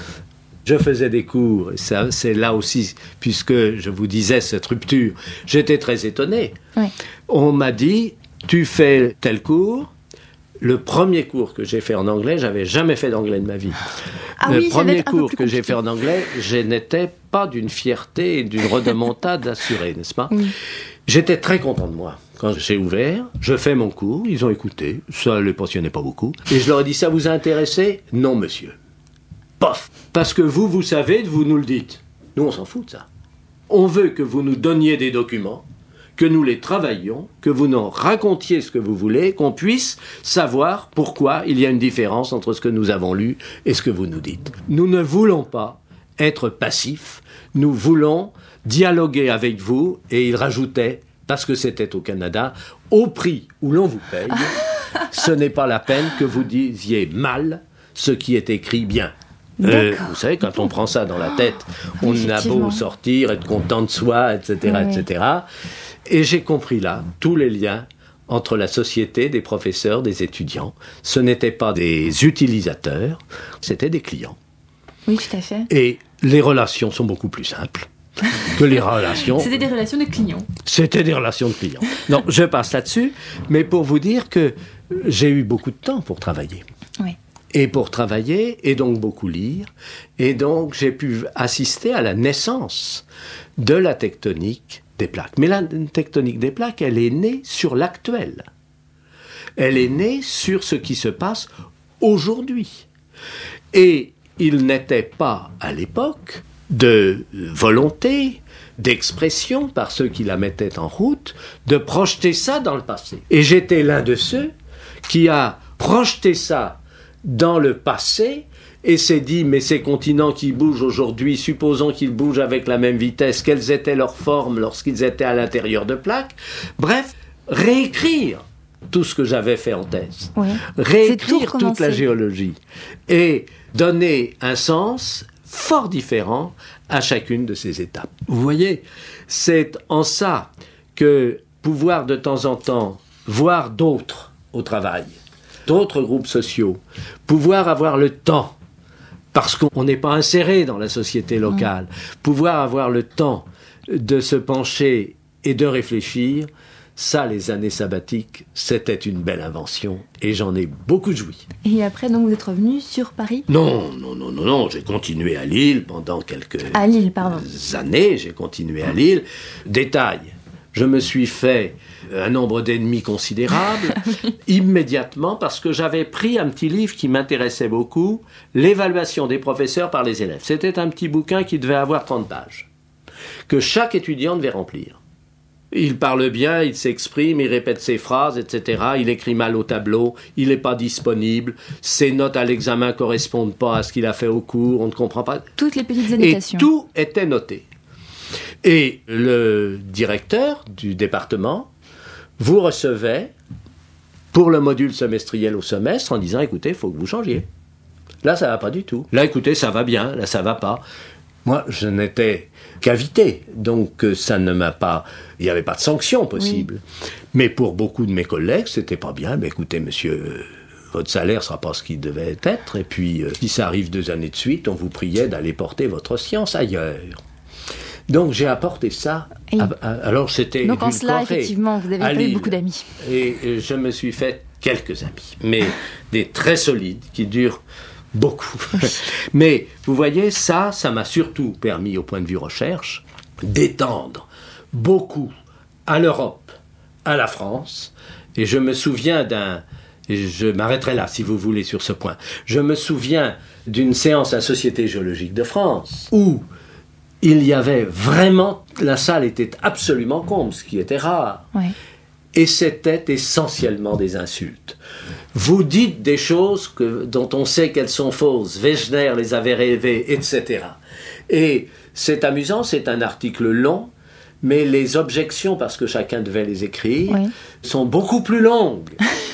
Je faisais des cours, et ça, c'est là aussi, puisque je vous disais cette rupture, j'étais très étonné. Oui. On m'a dit « Tu fais tel cours ?» Le premier cours que j'ai fait en anglais, j'avais jamais fait d'anglais de ma vie. Ah le oui, premier cours que j'ai fait en anglais, je n'étais pas d'une fierté et d'une redemontade assurée, n'est-ce pas? Oui. J'étais très content de moi. Quand j'ai ouvert, je fais mon cours, ils ont écouté, ça ne les passionnait pas beaucoup. Et je leur ai dit, ça vous a intéressé? Non, monsieur. Pof! Parce que vous, vous savez, vous nous le dites. Nous, on s'en fout de ça. On veut que vous nous donniez des documents, que nous les travaillions, que vous nous racontiez ce que vous voulez, qu'on puisse savoir pourquoi il y a une différence entre ce que nous avons lu et ce que vous nous dites. Nous ne voulons pas être passifs, nous voulons dialoguer avec vous, et il rajoutait, parce que c'était au Canada, au prix où l'on vous paye, ce n'est pas la peine que vous disiez mal ce qui est écrit bien. Euh, vous savez, quand on prend ça dans la tête, on a beau sortir, être content de soi, et cetera, oui. et cetera. Et j'ai compris là tous les liens entre la société, des professeurs, des étudiants. Ce n'étaient pas des utilisateurs, c'était des clients. Oui, tout à fait. Et les relations sont beaucoup plus simples. que les relations... C'était des relations de clients. C'était des relations de clients. Non, je passe là-dessus, mais pour vous dire que j'ai eu beaucoup de temps pour travailler. Oui. Et pour travailler, et donc beaucoup lire, et donc j'ai pu assister à la naissance de la tectonique des plaques. Mais la tectonique des plaques, elle est née sur l'actuel. Elle est née sur ce qui se passe aujourd'hui. Et il n'était pas, à l'époque, de volonté, d'expression, par ceux qui la mettaient en route, de projeter ça dans le passé. Et j'étais l'un de ceux qui a projeté ça dans le passé et s'est dit, mais ces continents qui bougent aujourd'hui, supposons qu'ils bougent avec la même vitesse, quelles étaient leurs formes lorsqu'ils étaient à l'intérieur de plaques. Bref, réécrire tout ce que j'avais fait en thèse. Oui. Réécrire toute la géologie et donner un sens fort différent à chacune de ces étapes. Vous voyez, c'est en ça que pouvoir de temps en temps voir d'autres au travail, d'autres groupes sociaux, pouvoir avoir le temps, parce qu'on n'est pas inséré dans la société locale, mmh. pouvoir avoir le temps de se pencher et de réfléchir, ça, les années sabbatiques, c'était une belle invention et j'en ai beaucoup joui. Et après, donc, vous êtes revenu sur Paris ? Non, non, non, non, non, j'ai continué à Lille pendant quelques à Lille, pardon. années, j'ai continué à Lille. Détail, je me suis fait un nombre d'ennemis considérable, immédiatement, parce que j'avais pris un petit livre qui m'intéressait beaucoup, l'évaluation des professeurs par les élèves. C'était un petit bouquin qui devait avoir trente pages, que chaque étudiant devait remplir. Il parle bien, il s'exprime, il répète ses phrases, et cetera. Il écrit mal au tableau, il n'est pas disponible, ses notes à l'examen ne correspondent pas à ce qu'il a fait au cours, on ne comprend pas. Toutes les petites annotations. Et tout était noté. Et le directeur du département vous recevait pour le module semestriel au semestre en disant « Écoutez, il faut que vous changiez. Là, ça ne va pas du tout. Là, écoutez, ça va bien. Là, ça ne va pas. » Moi, je n'étais qu'invité, donc ça ne m'a pas... Il n'y avait pas de sanction possible. Oui. Mais pour beaucoup de mes collègues, c'était pas bien. Mais écoutez, monsieur, votre salaire ne sera pas ce qu'il devait être. Et puis, euh, si ça arrive deux années de suite, on vous priait d'aller porter votre science ailleurs. Donc, j'ai apporté ça. Et à, à, alors, c'était donc, en cela, effectivement, vous n'avez pas eu beaucoup d'amis. Et, et je me suis fait quelques amis, mais des très solides, qui durent beaucoup. Mais, vous voyez, ça, ça m'a surtout permis, au point de vue recherche, d'étendre beaucoup à l'Europe, à la France. Et je me souviens d'un... Et je m'arrêterai là, si vous voulez, sur ce point. Je me souviens d'une séance à la Société géologique de France, où il y avait vraiment... La salle était absolument comble, ce qui était rare. Oui. Et c'était essentiellement des insultes. Vous dites des choses que, dont on sait qu'elles sont fausses. Wegener les avait rêvées, et cetera. Et c'est amusant, c'est un article long, mais les objections, parce que chacun devait les écrire, oui. sont beaucoup plus longues.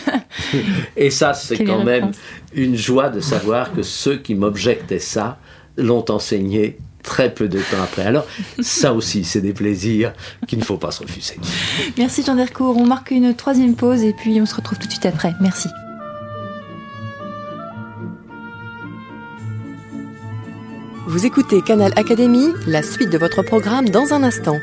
Et ça, c'est Quelle quand même une joie de savoir que ceux qui m'objectaient ça l'ont enseigné très peu de temps après. Alors, ça aussi, c'est des plaisirs qu'il ne faut pas se refuser. Merci Jean d'Ercourt. On marque une troisième pause et puis on se retrouve tout de suite après. Merci. Vous écoutez Canal Académie, la suite de votre programme dans un instant.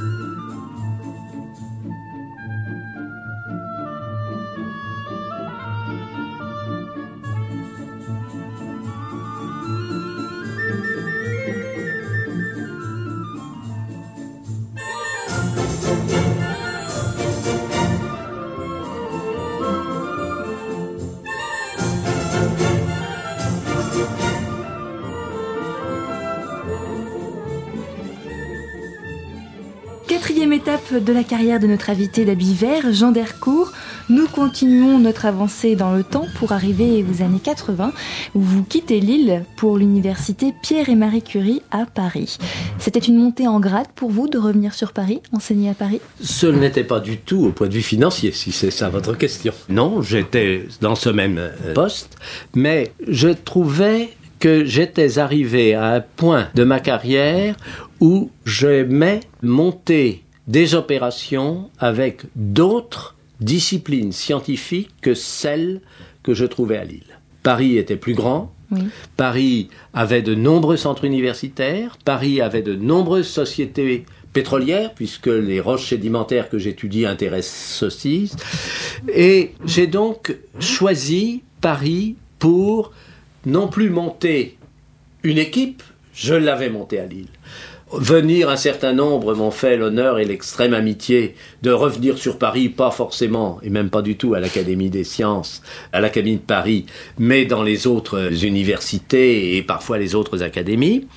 Quatrième étape de la carrière de notre invité d'habit vert, Jean d'Ercourt. Nous continuons notre avancée dans le temps pour arriver aux années quatre-vingts, où vous quittez Lille pour l'université Pierre et Marie Curie à Paris. C'était une montée en grade pour vous de revenir sur Paris, enseigner à Paris ? Ce n'était pas du tout au point de vue financier, si c'est ça votre question. Non, j'étais dans ce même poste, mais je trouvais que j'étais arrivé à un point de ma carrière où j'aimais monter des opérations avec d'autres disciplines scientifiques que celles que je trouvais à Lille. Paris était plus grand, Oui. Paris avait de nombreux centres universitaires, Paris avait de nombreuses sociétés pétrolières, puisque les roches sédimentaires que j'étudie intéressent ceci. Et j'ai donc choisi Paris pour non plus monter une équipe, je l'avais montée à Lille. Venir, un certain nombre m'ont fait l'honneur et l'extrême amitié de revenir sur Paris, pas forcément, et même pas du tout à l'Académie des sciences, à l'Académie de Paris, mais dans les autres universités et parfois les autres académies.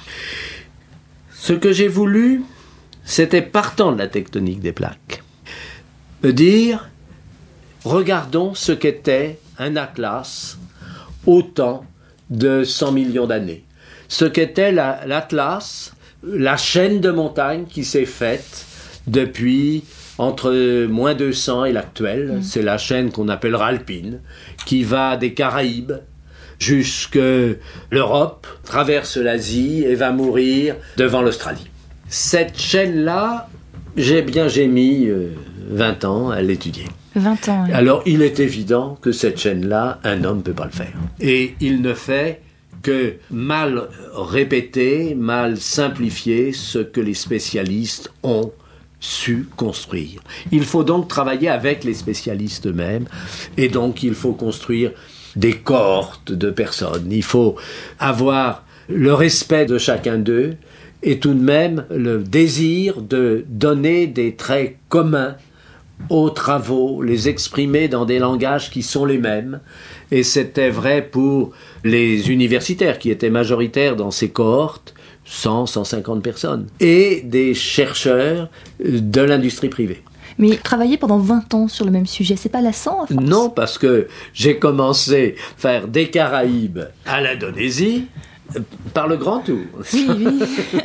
Ce que j'ai voulu, c'était, partant de la tectonique des plaques, me dire, regardons ce qu'était un atlas au temps de cent millions d'années. Ce qu'était la, l'atlas, la chaîne de montagnes qui s'est faite depuis entre moins deux cents et l'actuel. Mmh. C'est la chaîne qu'on appellera alpine, qui va des Caraïbes jusque l'Europe, traverse l'Asie et va mourir devant l'Australie. Cette chaîne-là, j'ai bien j'ai mis euh, vingt ans à l'étudier. vingt ans, oui. Alors, il est évident que cette chaîne-là, un homme ne peut pas le faire. Et il ne fait que mal répéter, mal simplifier ce que les spécialistes ont su construire. Il faut donc travailler avec les spécialistes eux-mêmes, et donc il faut construire des cohortes de personnes. Il faut avoir le respect de chacun d'eux, et tout de même le désir de donner des traits communs aux travaux, les exprimer dans des langages qui sont les mêmes. Et c'était vrai pour les universitaires qui étaient majoritaires dans ces cohortes, cent, cent cinquante personnes, et des chercheurs de l'industrie privée. Mais travailler pendant vingt ans sur le même sujet, c'est pas lassant à force ? Non, parce que j'ai commencé à faire des Caraïbes à l'Indonésie par le grand tour. Oui, oui.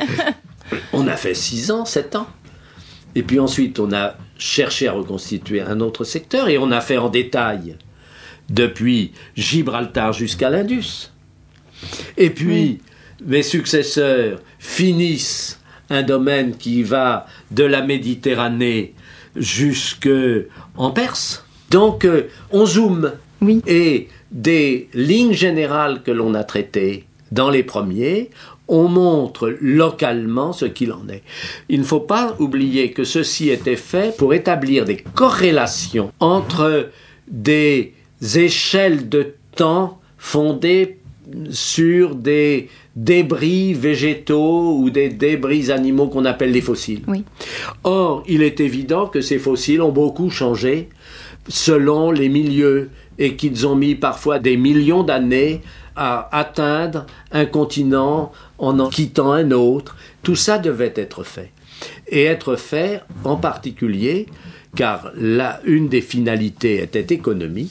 On a fait six ans, sept ans. Et puis ensuite, on a cherché à reconstituer un autre secteur, et on a fait en détail depuis Gibraltar jusqu'à l'Indus. Et puis, oui. Mes successeurs finissent un domaine qui va de la Méditerranée jusqu'en Perse. Donc, euh, on zoome. Oui. Et des lignes générales que l'on a traitées dans les premiers, on montre localement ce qu'il en est. Il ne faut pas oublier que ceci était fait pour établir des corrélations entre des échelles de temps fondées sur des débris végétaux ou des débris animaux qu'on appelle les fossiles. Oui. Or, il est évident que ces fossiles ont beaucoup changé selon les milieux et qu'ils ont mis parfois des millions d'années à atteindre un continent en en quittant un autre. Tout ça devait être fait. Et être fait en particulier, car là, une des finalités était économique,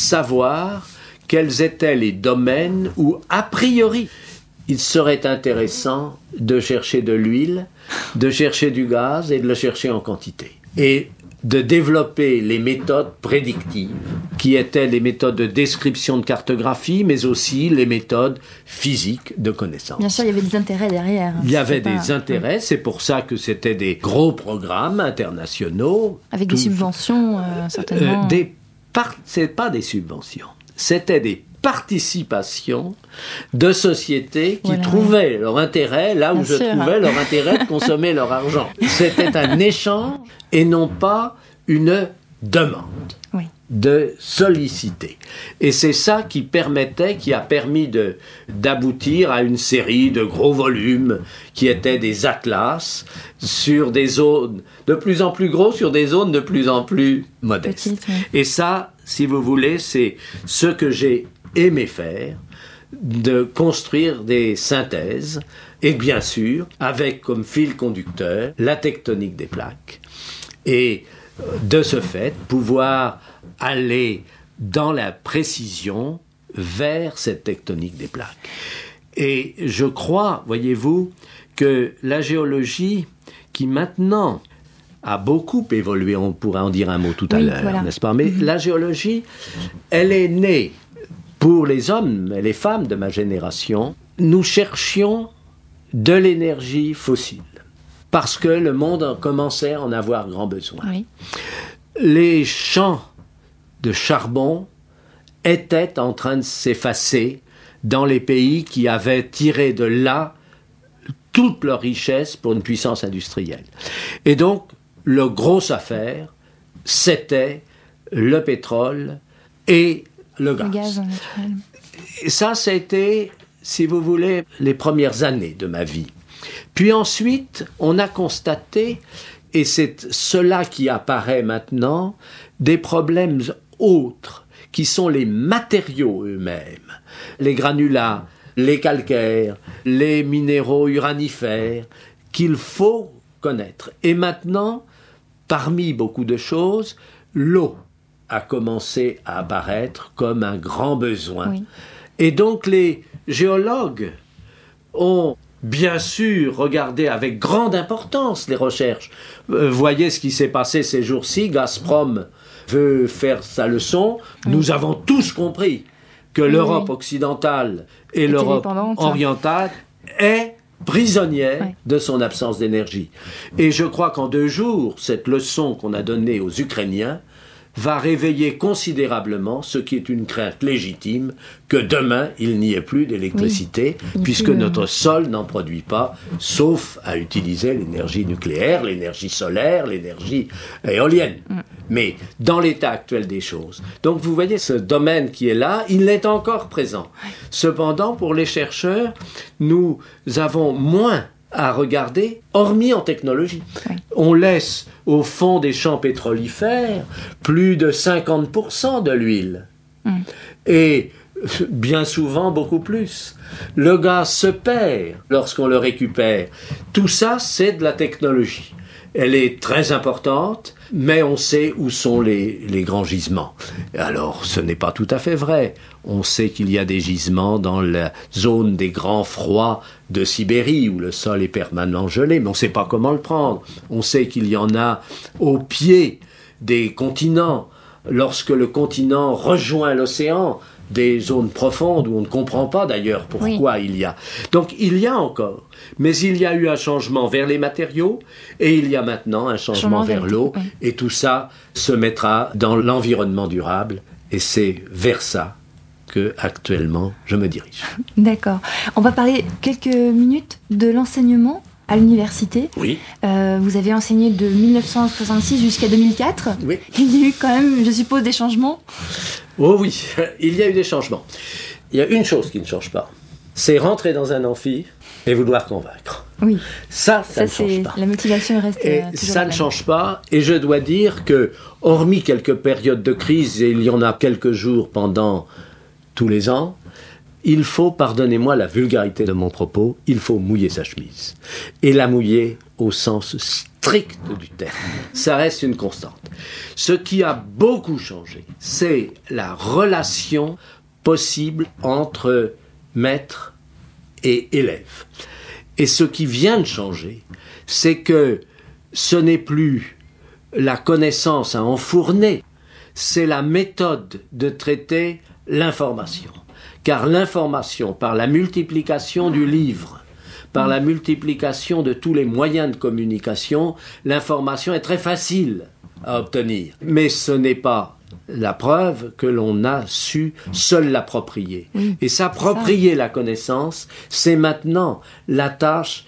savoir quels étaient les domaines où, a priori, il serait intéressant de chercher de l'huile, de chercher du gaz et de le chercher en quantité. Et de développer les méthodes prédictives, qui étaient les méthodes de description de cartographie, mais aussi les méthodes physiques de connaissance. Bien sûr, il y avait des intérêts derrière. Il y avait pas... des intérêts, oui. C'est pour ça que c'était des gros programmes internationaux. Avec tout... des subventions, euh, certainement. Euh, des par... C'est pas des subventions, c'était des participations de sociétés qui voilà, trouvaient oui. leur intérêt là où Bien je sûr. trouvais leur intérêt de consommer leur argent. C'était un échange et non pas une demande oui. de solliciter. Et c'est ça qui permettait, qui a permis de, d'aboutir à une série de gros volumes qui étaient des atlas sur des zones de plus en plus gros, sur des zones de plus en plus modestes. Petite, oui. Et ça, si vous voulez, c'est ce que j'ai aimé faire, de construire des synthèses, et bien sûr, avec comme fil conducteur la tectonique des plaques. Et de ce fait, pouvoir aller dans la précision vers cette tectonique des plaques. Et je crois, voyez-vous, que la géologie, qui maintenant a beaucoup évolué, on pourra en dire un mot tout à oui, l'heure, voilà. n'est-ce pas ? Mais mm-hmm. la géologie, elle est née pour les hommes et les femmes de ma génération. Nous cherchions de l'énergie fossile, parce que le monde commençait à en avoir grand besoin. Oui. Les champs de charbon étaient en train de s'effacer dans les pays qui avaient tiré de là toute leur richesse pour une puissance industrielle. Et donc, le gros affaire, c'était le pétrole et le gaz. Le gaz naturel. Et ça, c'était, si vous voulez, les premières années de ma vie. Puis ensuite, on a constaté, et c'est cela qui apparaît maintenant, des problèmes autres, qui sont les matériaux eux-mêmes, les granulats, les calcaires, les minéraux uranifères, qu'il faut connaître. Et maintenant, parmi beaucoup de choses, l'eau a commencé à apparaître comme un grand besoin. Oui. Et donc les géologues ont bien sûr regardé avec grande importance les recherches. Euh, voyez ce qui s'est passé ces jours-ci, Gazprom veut faire sa leçon. Oui. Nous avons tous compris que oui, l'Europe oui. occidentale et, et l'Europe orientale est prisonnière oui. de son absence d'énergie. Et je crois qu'en deux jours, cette leçon qu'on a donnée aux Ukrainiens va réveiller considérablement ce qui est une crainte légitime, que demain, il n'y ait plus d'électricité, oui, puisque notre sol n'en produit pas, sauf à utiliser l'énergie nucléaire, l'énergie solaire, l'énergie éolienne. Mm. Mais dans l'état actuel des choses. Donc vous voyez, ce domaine qui est là, il est encore présent. Cependant, pour les chercheurs, nous avons moins à regarder, hormis en technologie. Oui. On laisse au fond des champs pétrolifères plus de cinquante pour cent de l'huile. Mm. Et bien souvent beaucoup plus. Le gaz se perd lorsqu'on le récupère. Tout ça, c'est de la technologie. Elle est très importante, mais on sait où sont les, les grands gisements. Alors, ce n'est pas tout à fait vrai. On sait qu'il y a des gisements dans la zone des grands froids de Sibérie, où le sol est permanemment gelé, mais on ne sait pas comment le prendre. On sait qu'il y en a au pied des continents. Lorsque le continent rejoint l'océan, des zones profondes où on ne comprend pas d'ailleurs pourquoi oui. il y a. Donc il y a encore, mais il y a eu un changement vers les matériaux et il y a maintenant un changement, changement vers l'eau oui. et tout ça se mettra dans l'environnement durable et c'est vers ça que actuellement je me dirige. D'accord. On va parler quelques minutes de l'enseignement à l'université. Oui. Euh, vous avez enseigné de mille neuf cent soixante-six jusqu'à deux mille quatre. Oui. Il y a eu quand même, je suppose, des changements. Oh oui, il y a eu des changements. Il y a une chose qui ne change pas, c'est rentrer dans un amphi et vouloir convaincre. Oui. Ça, ça, ça ne change pas. La motivation reste et toujours ça ne change pas. Et je dois dire que, hormis quelques périodes de crise, et il y en a quelques jours pendant tous les ans, il faut, pardonnez-moi la vulgarité de mon propos, il faut mouiller sa chemise. Et la mouiller au sens strict du terme. Ça reste une constante. Ce qui a beaucoup changé, c'est la relation possible entre maître et élève. Et ce qui vient de changer, c'est que ce n'est plus la connaissance à enfourner, c'est la méthode de traiter l'information. Car l'information, par la multiplication du livre, par la multiplication de tous les moyens de communication, l'information est très facile à obtenir. Mais ce n'est pas la preuve que l'on a su seul l'approprier. Oui, et s'approprier la connaissance, c'est maintenant la tâche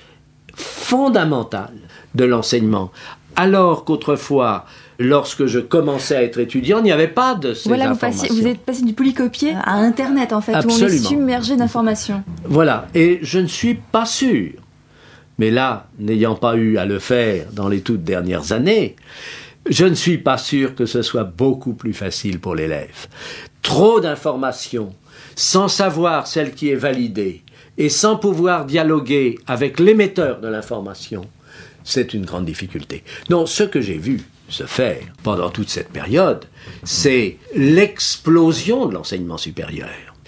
fondamentale de l'enseignement. Alors qu'autrefois, lorsque je commençais à être étudiant, il n'y avait pas de ces voilà, informations. Vous, passez, vous êtes passé du polycopier à Internet, en fait, Absolument. Où on est submergé d'informations. Voilà, et je ne suis pas sûr, mais là, n'ayant pas eu à le faire dans les toutes dernières années, je ne suis pas sûr que ce soit beaucoup plus facile pour l'élève. Trop d'informations, sans savoir celle qui est validée, et sans pouvoir dialoguer avec l'émetteur de l'information, c'est une grande difficulté. Donc, ce que j'ai vu se faire pendant toute cette période, c'est l'explosion de l'enseignement supérieur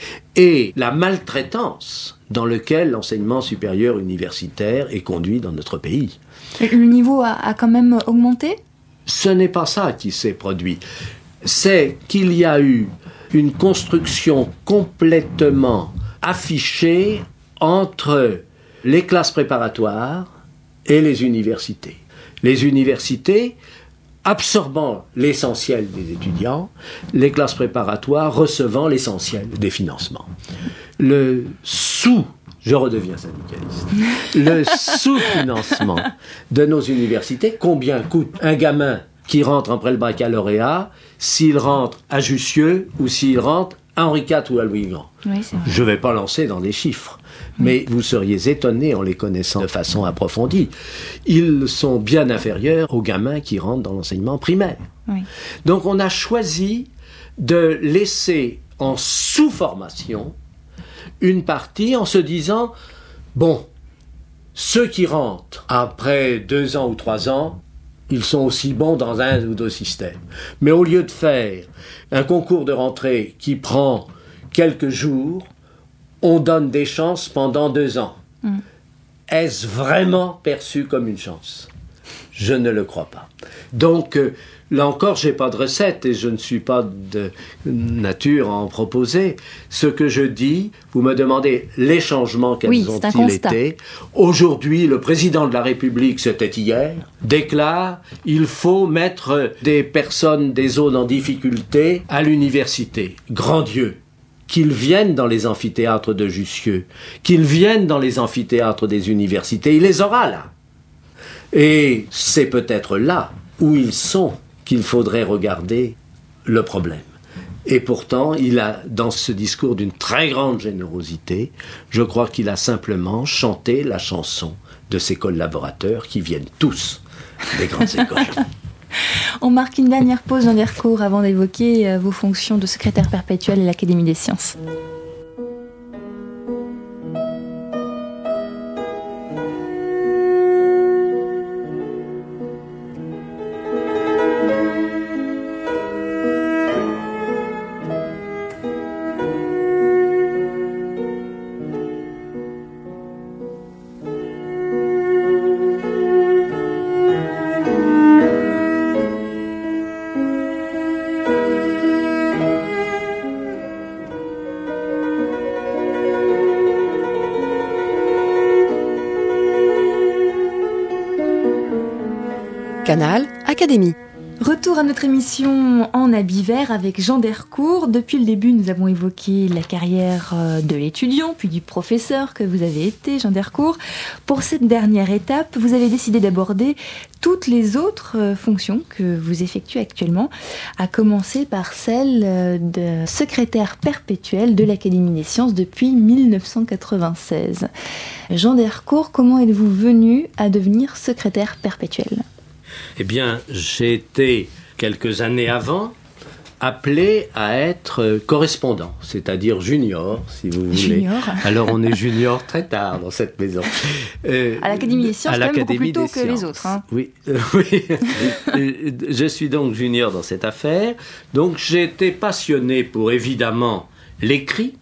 et la maltraitance dans laquelle l'enseignement supérieur universitaire est conduit dans notre pays. Le niveau a, a quand même augmenté ? Ce n'est pas ça qui s'est produit. C'est qu'il y a eu une construction complètement affichée entre les classes préparatoires et les universités. Les universités absorbant l'essentiel des étudiants, les classes préparatoires recevant l'essentiel des financements. Le sous, je redeviens syndicaliste, le sous-financement de nos universités, combien coûte un gamin qui rentre après le baccalauréat, s'il rentre à Jussieu ou s'il rentre à Henri quatre ou à Louis Grand. Oui, c'est vrai. Je ne vais pas lancer dans des chiffres, mais vous seriez étonnés en les connaissant de façon approfondie. Ils sont bien inférieurs aux gamins qui rentrent dans l'enseignement primaire. Oui. Donc on a choisi de laisser en sous-formation une partie en se disant, bon, ceux qui rentrent après deux ans ou trois ans, ils sont aussi bons dans un ou deux systèmes. Mais au lieu de faire un concours de rentrée qui prend quelques jours, on donne des chances pendant deux ans. Mm. Est-ce vraiment perçu comme une chance ? Je ne le crois pas. Donc, euh, là encore, je n'ai pas de recette et je ne suis pas de nature à en proposer. Ce que je dis, vous me demandez les changements, quels oui, ont-ils été ? Aujourd'hui, le président de la République, c'était hier, déclare il faut mettre des personnes des zones en difficulté à l'université. Grand Dieu, qu'ils viennent dans les amphithéâtres de Jussieu, qu'ils viennent dans les amphithéâtres des universités, il les aura là. Et c'est peut-être là où ils sont qu'il faudrait regarder le problème. Et pourtant, il a, dans ce discours d'une très grande générosité, je crois qu'il a simplement chanté la chanson de ses collaborateurs qui viennent tous des grandes écoles. On marque une dernière pause dans Dercourt avant d'évoquer vos fonctions de secrétaire perpétuel à l'Académie des sciences. Canal Académie. Retour à notre émission en habit vert avec Jean Dercourt. Depuis le début, nous avons évoqué la carrière de l'étudiant, puis du professeur que vous avez été, Jean Dercourt. Pour cette dernière étape, vous avez décidé d'aborder toutes les autres fonctions que vous effectuez actuellement, à commencer par celle de secrétaire perpétuel de l'Académie des sciences depuis mille neuf cent quatre-vingt-seize. Jean Dercourt, comment êtes-vous venu à devenir secrétaire perpétuel ? Eh bien, j'ai été, quelques années avant, appelé à être correspondant, c'est-à-dire junior, si vous voulez. Junior. Alors, on est junior très tard dans cette maison. Euh, à l'Académie des sciences, quand même beaucoup plus tôt que les autres. Hein. Oui, euh, oui. Je suis donc junior dans cette affaire. Donc, j'ai été passionné pour, évidemment, l'écrit.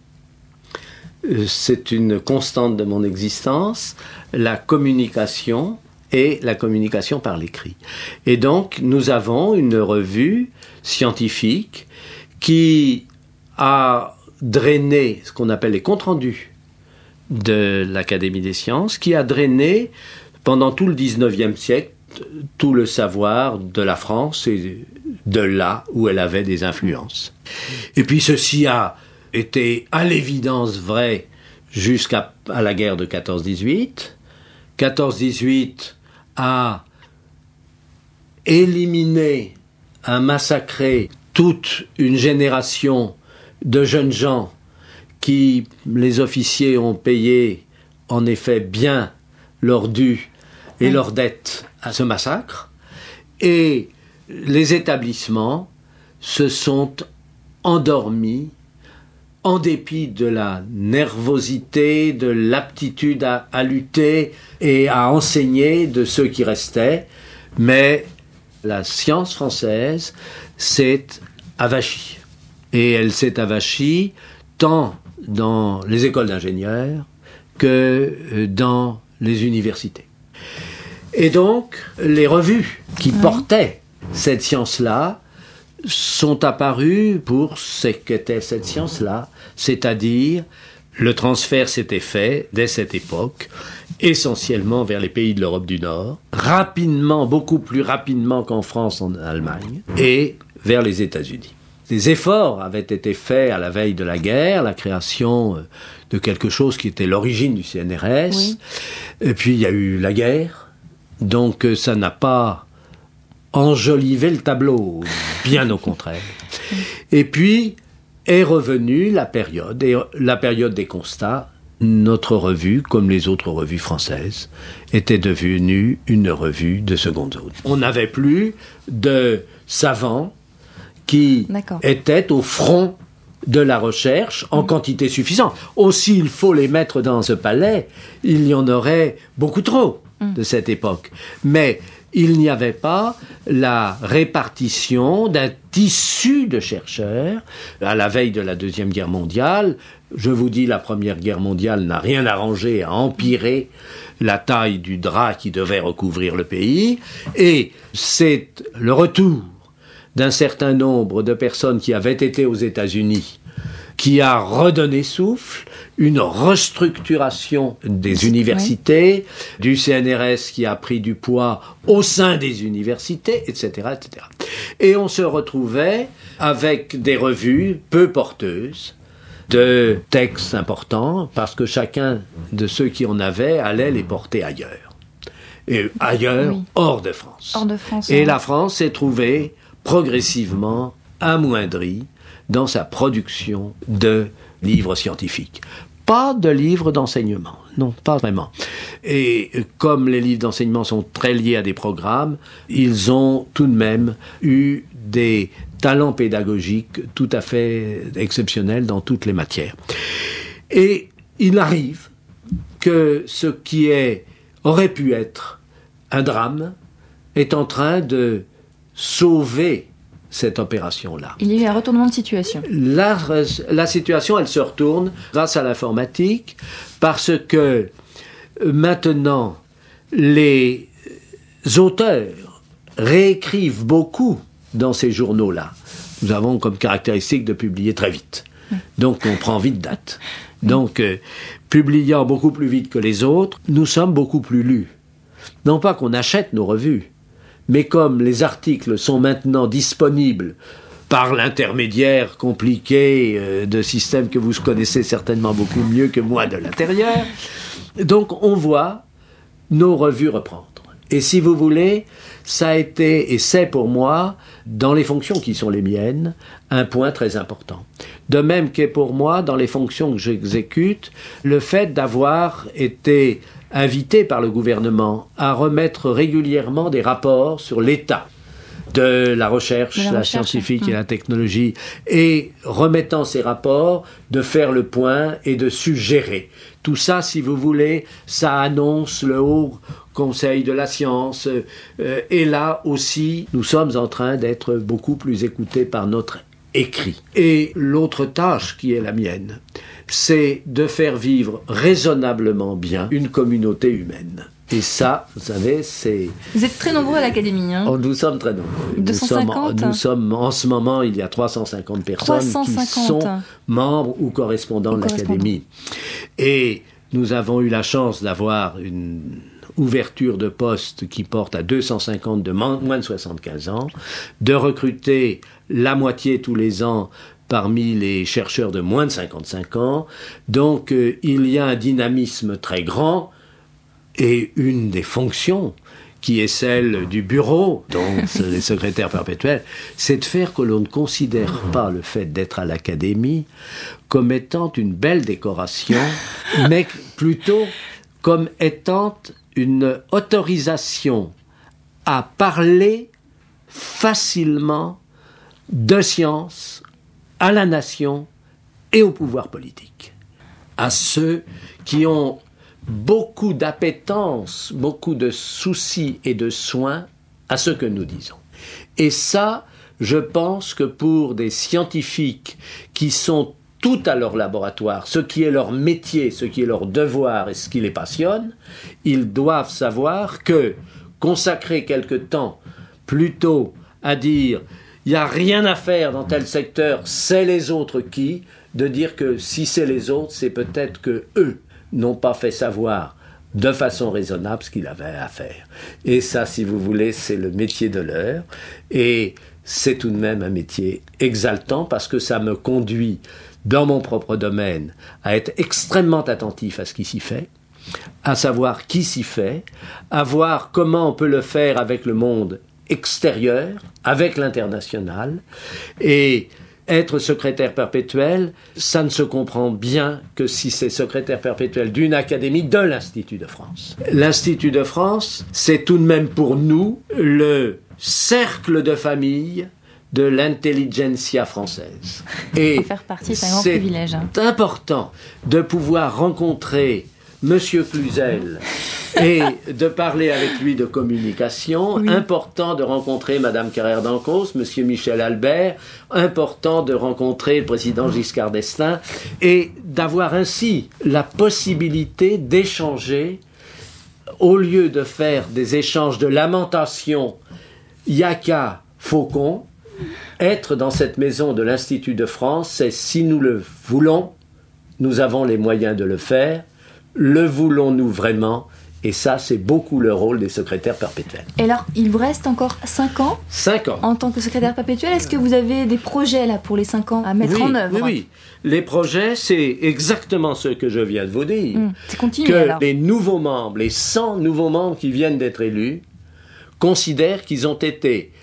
C'est une constante de mon existence. La communication et la communication par l'écrit. Et donc, nous avons une revue scientifique qui a drainé ce qu'on appelle les comptes rendus de l'Académie des sciences, qui a drainé pendant tout le dix-neuvième siècle tout le savoir de la France et de là où elle avait des influences. Et puis ceci a été à l'évidence vrai jusqu'à à la guerre de quatorze dix-huit. quatorze dix-huit a éliminé, a massacré toute une génération de jeunes gens qui, les officiers, ont payé en effet bien leur dû et oui. leur dette à ce massacre. Et les établissements se sont endormis en dépit de la nervosité, de l'aptitude à, à lutter et à enseigner de ceux qui restaient, mais la science française s'est avachie. Et elle s'est avachie tant dans les écoles d'ingénieurs que dans les universités. Et donc, les revues qui oui. portaient cette science-là sont apparues pour ce qu'était cette science-là, c'est-à-dire le transfert s'était fait dès cette époque essentiellement vers les pays de l'Europe du Nord, rapidement, beaucoup plus rapidement qu'en France, en Allemagne, et vers les États-Unis. Des efforts avaient été faits à la veille de la guerre, la création de quelque chose qui était l'origine du C N R S, oui. Et puis il y a eu la guerre, donc ça n'a pas enjolivé le tableau, bien au contraire. Et puis est revenue la période, et la période des constats. Notre revue, comme les autres revues françaises, était devenue une revue de seconde zone. On n'avait plus de savants qui D'accord. étaient au front de la recherche en mmh. quantité suffisante. Aussi, il faut les mettre dans ce palais, il y en aurait beaucoup trop mmh. de cette époque. Mais il n'y avait pas la répartition d'un tissu de chercheurs. À la veille de la Deuxième Guerre mondiale, je vous dis, la Première Guerre mondiale n'a rien arrangé à empirer la taille du drap qui devait recouvrir le pays. Et c'est le retour d'un certain nombre de personnes qui avaient été aux États-Unis qui a redonné souffle, une restructuration des universités, oui. du C N R S qui a pris du poids au sein des universités, et cetera, et cetera. Et on se retrouvait avec des revues peu porteuses de textes importants, parce que chacun de ceux qui en avaient allait les porter ailleurs. Et ailleurs, oui. hors de France. Hors de France. Et oui. la France s'est trouvée progressivement amoindrie dans sa production de livres scientifiques. Pas de livres d'enseignement, non, pas vraiment. Et comme les livres d'enseignement sont très liés à des programmes, ils ont tout de même eu des talents pédagogiques tout à fait exceptionnels dans toutes les matières. Et il arrive que ce qui est, aurait pu être un drame est en train de sauver cette opération-là. Il y a eu un retournement de situation. La, la situation, elle se retourne grâce à l'informatique, parce que maintenant, les auteurs réécrivent beaucoup dans ces journaux-là. Nous avons comme caractéristique de publier très vite. Donc, on prend vite date. Donc, euh, publiant beaucoup plus vite que les autres, nous sommes beaucoup plus lus. Non pas qu'on achète nos revues, mais comme les articles sont maintenant disponibles par l'intermédiaire compliqué euh, de systèmes que vous connaissez certainement beaucoup mieux que moi de l'intérieur, donc on voit nos revues reprendre. Et si vous voulez, ça a été, et c'est pour moi, dans les fonctions qui sont les miennes, un point très important. De même qu'est pour moi, dans les fonctions que j'exécute, le fait d'avoir été invité par le gouvernement à remettre régulièrement des rapports sur l'état de la recherche, de la, la recherche, scientifique mmh. et la technologie, et remettant ces rapports, de faire le point et de suggérer. Tout ça, si vous voulez, ça annonce le Haut Conseil de la science, euh, et là aussi, nous sommes en train d'être beaucoup plus écoutés par notre écrit. Et l'autre tâche qui est la mienne, c'est de faire vivre raisonnablement bien une communauté humaine. Et ça, vous savez, c'est... Vous êtes très nombreux à l'Académie, hein ? Oh, nous sommes très nombreux. deux cent cinquante Nous sommes, nous sommes, en ce moment, il y a trois cent cinquante personnes trois cent cinquante qui sont membres ou correspondants ou de l'Académie. Et nous avons eu la chance d'avoir une ouverture de poste qui porte à deux cent cinquante de moins de soixante-quinze ans, de recruter la moitié tous les ans parmi les chercheurs de moins de cinquante-cinq ans. Donc, euh, il y a un dynamisme très grand, et une des fonctions qui est celle du bureau, donc les secrétaires perpétuels, c'est de faire que l'on ne considère pas le fait d'être à l'Académie comme étant une belle décoration, mais plutôt comme étant une autorisation à parler facilement de science à la nation et au pouvoir politique, à ceux qui ont beaucoup d'appétence, beaucoup de soucis et de soins à ce que nous disons. Et ça, je pense que pour des scientifiques qui sont tout à leur laboratoire, ce qui est leur métier, ce qui est leur devoir et ce qui les passionne, ils doivent savoir que consacrer quelque temps plutôt à dire « il n'y a rien à faire dans tel secteur, c'est les autres qui », de dire que si c'est les autres, c'est peut-être que eux n'ont pas fait savoir de façon raisonnable ce qu'il avait à faire. Et ça, si vous voulez, c'est le métier de l'heure. Et c'est tout de même un métier exaltant parce que ça me conduit, dans mon propre domaine, à être extrêmement attentif à ce qui s'y fait, à savoir qui s'y fait, à voir comment on peut le faire avec le monde extérieur, avec l'international, et être secrétaire perpétuel, ça ne se comprend bien que si c'est secrétaire perpétuel d'une académie de l'Institut de France. L'Institut de France, c'est tout de même pour nous le cercle de famille de l'intelligentsia française. Et en faire partie, c'est un grand privilège. Hein. C'est important de pouvoir rencontrer Monsieur Cluzel et de parler avec lui de communication, oui. Important de rencontrer Madame Carrère d'Ancos, Monsieur Michel Albert, important de rencontrer le président Giscard d'Estaing et d'avoir ainsi la possibilité d'échanger au lieu de faire des échanges de lamentation yaka faucon. Être dans cette maison de l'Institut de France, c'est si nous le voulons, nous avons les moyens de le faire. Le voulons-nous vraiment? Et ça, c'est beaucoup le rôle des secrétaires perpétuels. Et alors, il vous reste encore cinq ans? cinq ans. En tant que secrétaire perpétuel, est-ce que vous avez des projets là pour les cinq ans à mettre oui, en œuvre? Oui, oui. Les projets, c'est exactement ce que je viens de vous dire. Mmh, c'est continué, que alors. Les nouveaux membres, les cent nouveaux membres qui viennent d'être élus, considèrent qu'ils ont été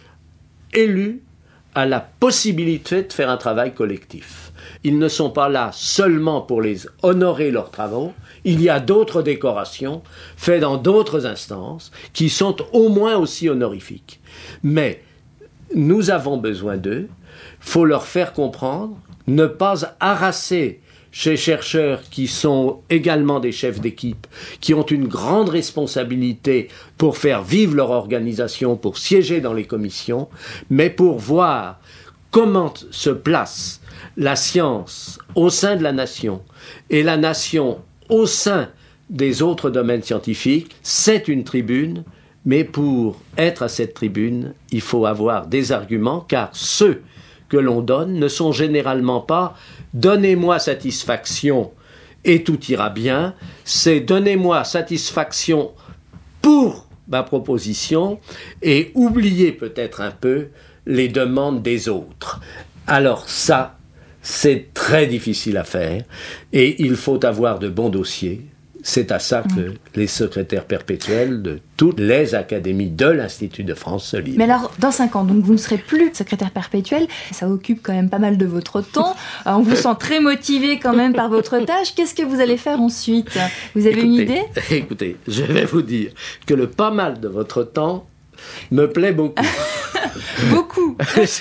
élus à la possibilité de faire un travail collectif. Ils ne sont pas là seulement pour les honorer leurs travaux. Il y a d'autres décorations faites dans d'autres instances qui sont au moins aussi honorifiques. Mais nous avons besoin d'eux. Il faut leur faire comprendre, ne pas harasser ces chercheurs qui sont également des chefs d'équipe, qui ont une grande responsabilité pour faire vivre leur organisation, pour siéger dans les commissions, mais pour voir comment se place la science au sein de la nation et la nation au sein des autres domaines scientifiques. C'est une tribune, mais pour être à cette tribune, il faut avoir des arguments, car ceux que l'on donne ne sont généralement pas « donnez-moi satisfaction et tout ira bien », c'est « donnez-moi satisfaction pour ma proposition et oubliez peut-être un peu les demandes des autres ». Alors ça, c'est très difficile à faire et il faut avoir de bons dossiers. C'est à ça que mmh. les secrétaires perpétuels de toutes les académies de l'Institut de France se livrent. Mais alors, dans cinq ans, donc vous ne serez plus secrétaire perpétuel. Ça occupe quand même pas mal de votre temps. On vous sent très motivé quand même par votre tâche. Qu'est-ce que vous allez faire ensuite? Vous avez écoutez, une idée? Écoutez, je vais vous dire que le pas mal de votre temps me plaît beaucoup. Beaucoup.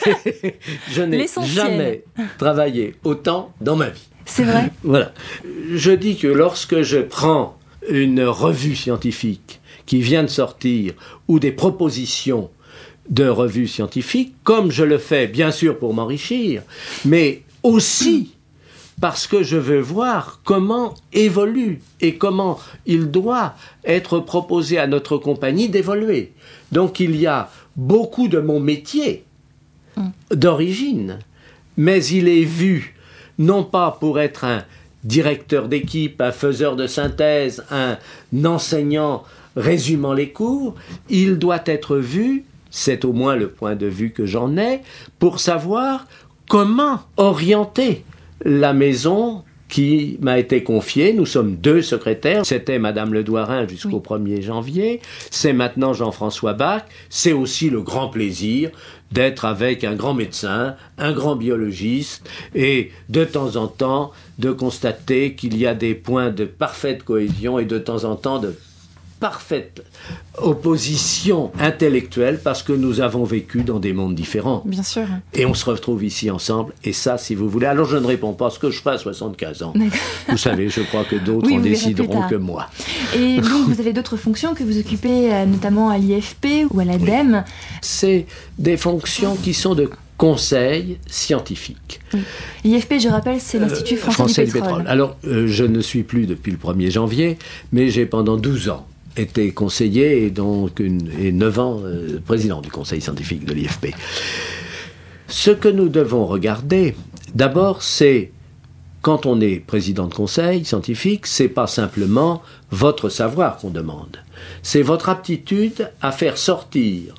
Je n'ai jamais travaillé autant dans ma vie. C'est vrai. Voilà. Je dis que lorsque je prends une revue scientifique qui vient de sortir ou des propositions de revues scientifiques, comme je le fais bien sûr pour m'enrichir, mais aussi parce que je veux voir comment évolue et comment il doit être proposé à notre compagnie d'évoluer. Donc il y a beaucoup de mon métier d'origine, mais il est vu non pas pour être un directeur d'équipe, un faiseur de synthèse, un enseignant résumant les cours, il doit être vu, c'est au moins le point de vue que j'en ai, pour savoir comment orienter la maison qui m'a été confiée. Nous sommes deux secrétaires. C'était Madame Le Douarin jusqu'au oui. premier janvier. C'est maintenant Jean-François Bach. C'est aussi le grand plaisir d'être avec un grand médecin, un grand biologiste, et de temps en temps de constater qu'il y a des points de parfaite cohésion et de temps en temps de parfaite opposition intellectuelle parce que nous avons vécu dans des mondes différents. Bien sûr. Et on se retrouve ici ensemble. Et ça, si vous voulez... Alors, je ne réponds pas à ce que je fais à soixante-quinze ans. Vous savez, je crois que d'autres oui, en décideront que moi. Et donc, vous avez d'autres fonctions que vous occupez, notamment à l'I F P ou à l'ADEME. Oui. C'est des fonctions qui sont de conseil scientifique. Oui. L'I F P, je rappelle, c'est l'Institut français, français du, du pétrole. pétrole. Alors, euh, je ne suis plus depuis le premier janvier, mais j'ai pendant douze ans été conseiller et donc une, et neuf ans euh, président du conseil scientifique de l'I F P. Ce que nous devons regarder, d'abord, c'est quand on est président de conseil scientifique, c'est pas simplement votre savoir qu'on demande. C'est votre aptitude à faire sortir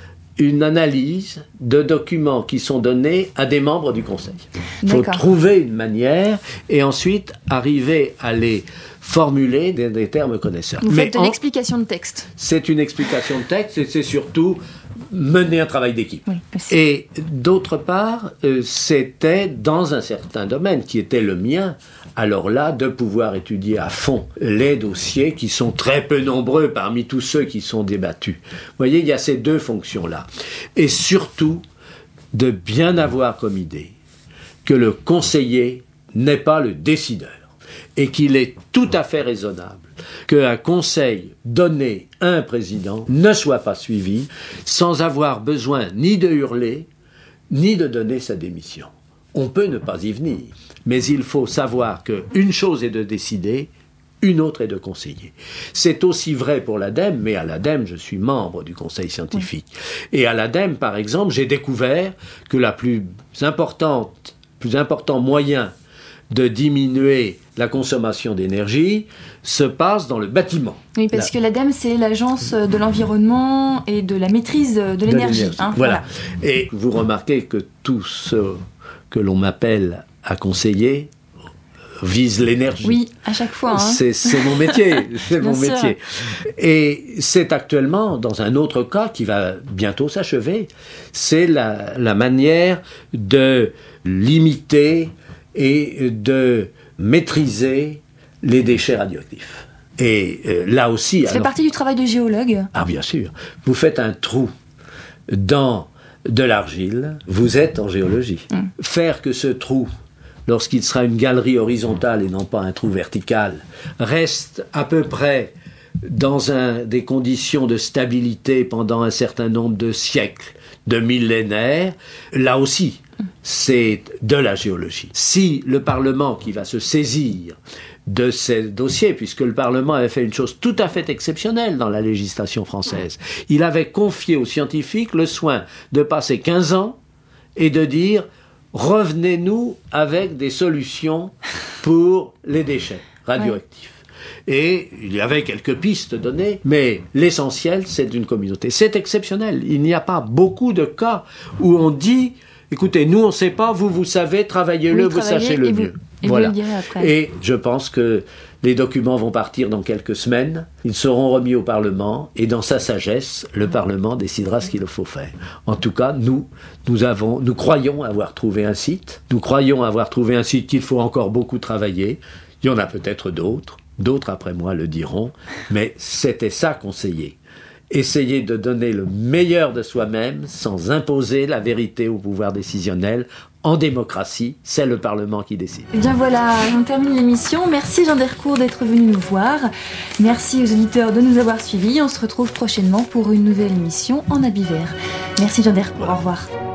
une analyse de documents qui sont donnés à des membres du conseil. Il faut trouver une manière et ensuite arriver à les formuler dans des termes connaisseurs. Vous Mais faites de en... l'explication de texte. C'est une explication de texte et c'est surtout mener un travail d'équipe. Oui, et d'autre part, euh, c'était dans un certain domaine qui était le mien, alors là, de pouvoir étudier à fond les dossiers qui sont très peu nombreux parmi tous ceux qui sont débattus. Vous voyez, il y a ces deux fonctions-là. Et surtout, de bien avoir comme idée que le conseiller n'est pas le décideur et qu'il est tout à fait raisonnable qu'un conseil donné à un président ne soit pas suivi sans avoir besoin ni de hurler, ni de donner sa démission. On peut ne pas y venir, mais il faut savoir qu'une chose est de décider, une autre est de conseiller. C'est aussi vrai pour l'ADEME, mais à l'ADEME, je suis membre du conseil scientifique. Oui. Et à l'ADEME, par exemple, j'ai découvert que la plus importante, plus important moyen de diminuer la consommation d'énergie se passe dans le bâtiment. Oui, parce la... que l'ADEME, c'est l'agence de l'environnement et de la maîtrise de l'énergie. De hein, voilà. voilà. Et vous remarquez que tout ce que l'on m'appelle à conseiller vise l'énergie. Oui, à chaque fois. Hein. C'est, c'est mon métier. C'est mon sûr. métier. Et c'est actuellement, dans un autre cas qui va bientôt s'achever, c'est la, la manière de limiter et de maîtriser les déchets radioactifs. Et euh, là aussi... Ça alors, fait partie du travail de géologue. Ah bien sûr. Vous faites un trou dans de l'argile, vous êtes en géologie. Mm. Faire que ce trou, lorsqu'il sera une galerie horizontale et non pas un trou vertical, reste à peu près dans un, des conditions de stabilité pendant un certain nombre de siècles, de millénaires, là aussi, c'est de la géologie. Si le Parlement qui va se saisir de ces dossiers, puisque le Parlement avait fait une chose tout à fait exceptionnelle dans la législation française, il avait confié aux scientifiques le soin de passer quinze ans et de dire « revenez-nous avec des solutions pour les déchets radioactifs ». Et il y avait quelques pistes données, mais l'essentiel, c'est d'une communauté. C'est exceptionnel. Il n'y a pas beaucoup de cas où on dit « écoutez, nous, on ne sait pas, vous, vous savez, travaillez-le, oui, vous sachez le mieux ». Et voilà. Vous le direz après. Et je pense que les documents vont partir dans quelques semaines. Ils seront remis au Parlement et dans sa sagesse, le Parlement décidera ce qu'il faut faire. En tout cas, nous, nous avons, nous croyons avoir trouvé un site. Nous croyons avoir trouvé un site qu'il faut encore beaucoup travailler. Il y en a peut-être d'autres. D'autres après moi le diront. Mais c'était ça, conseiller. Essayer de donner le meilleur de soi-même sans imposer la vérité au pouvoir décisionnel. En démocratie, c'est le Parlement qui décide. Et bien voilà, on termine l'émission. Merci Jean Dercourt d'être venu nous voir. Merci aux auditeurs de nous avoir suivis. On se retrouve prochainement pour une nouvelle émission en habit vert. Merci Jean Dercourt, au revoir.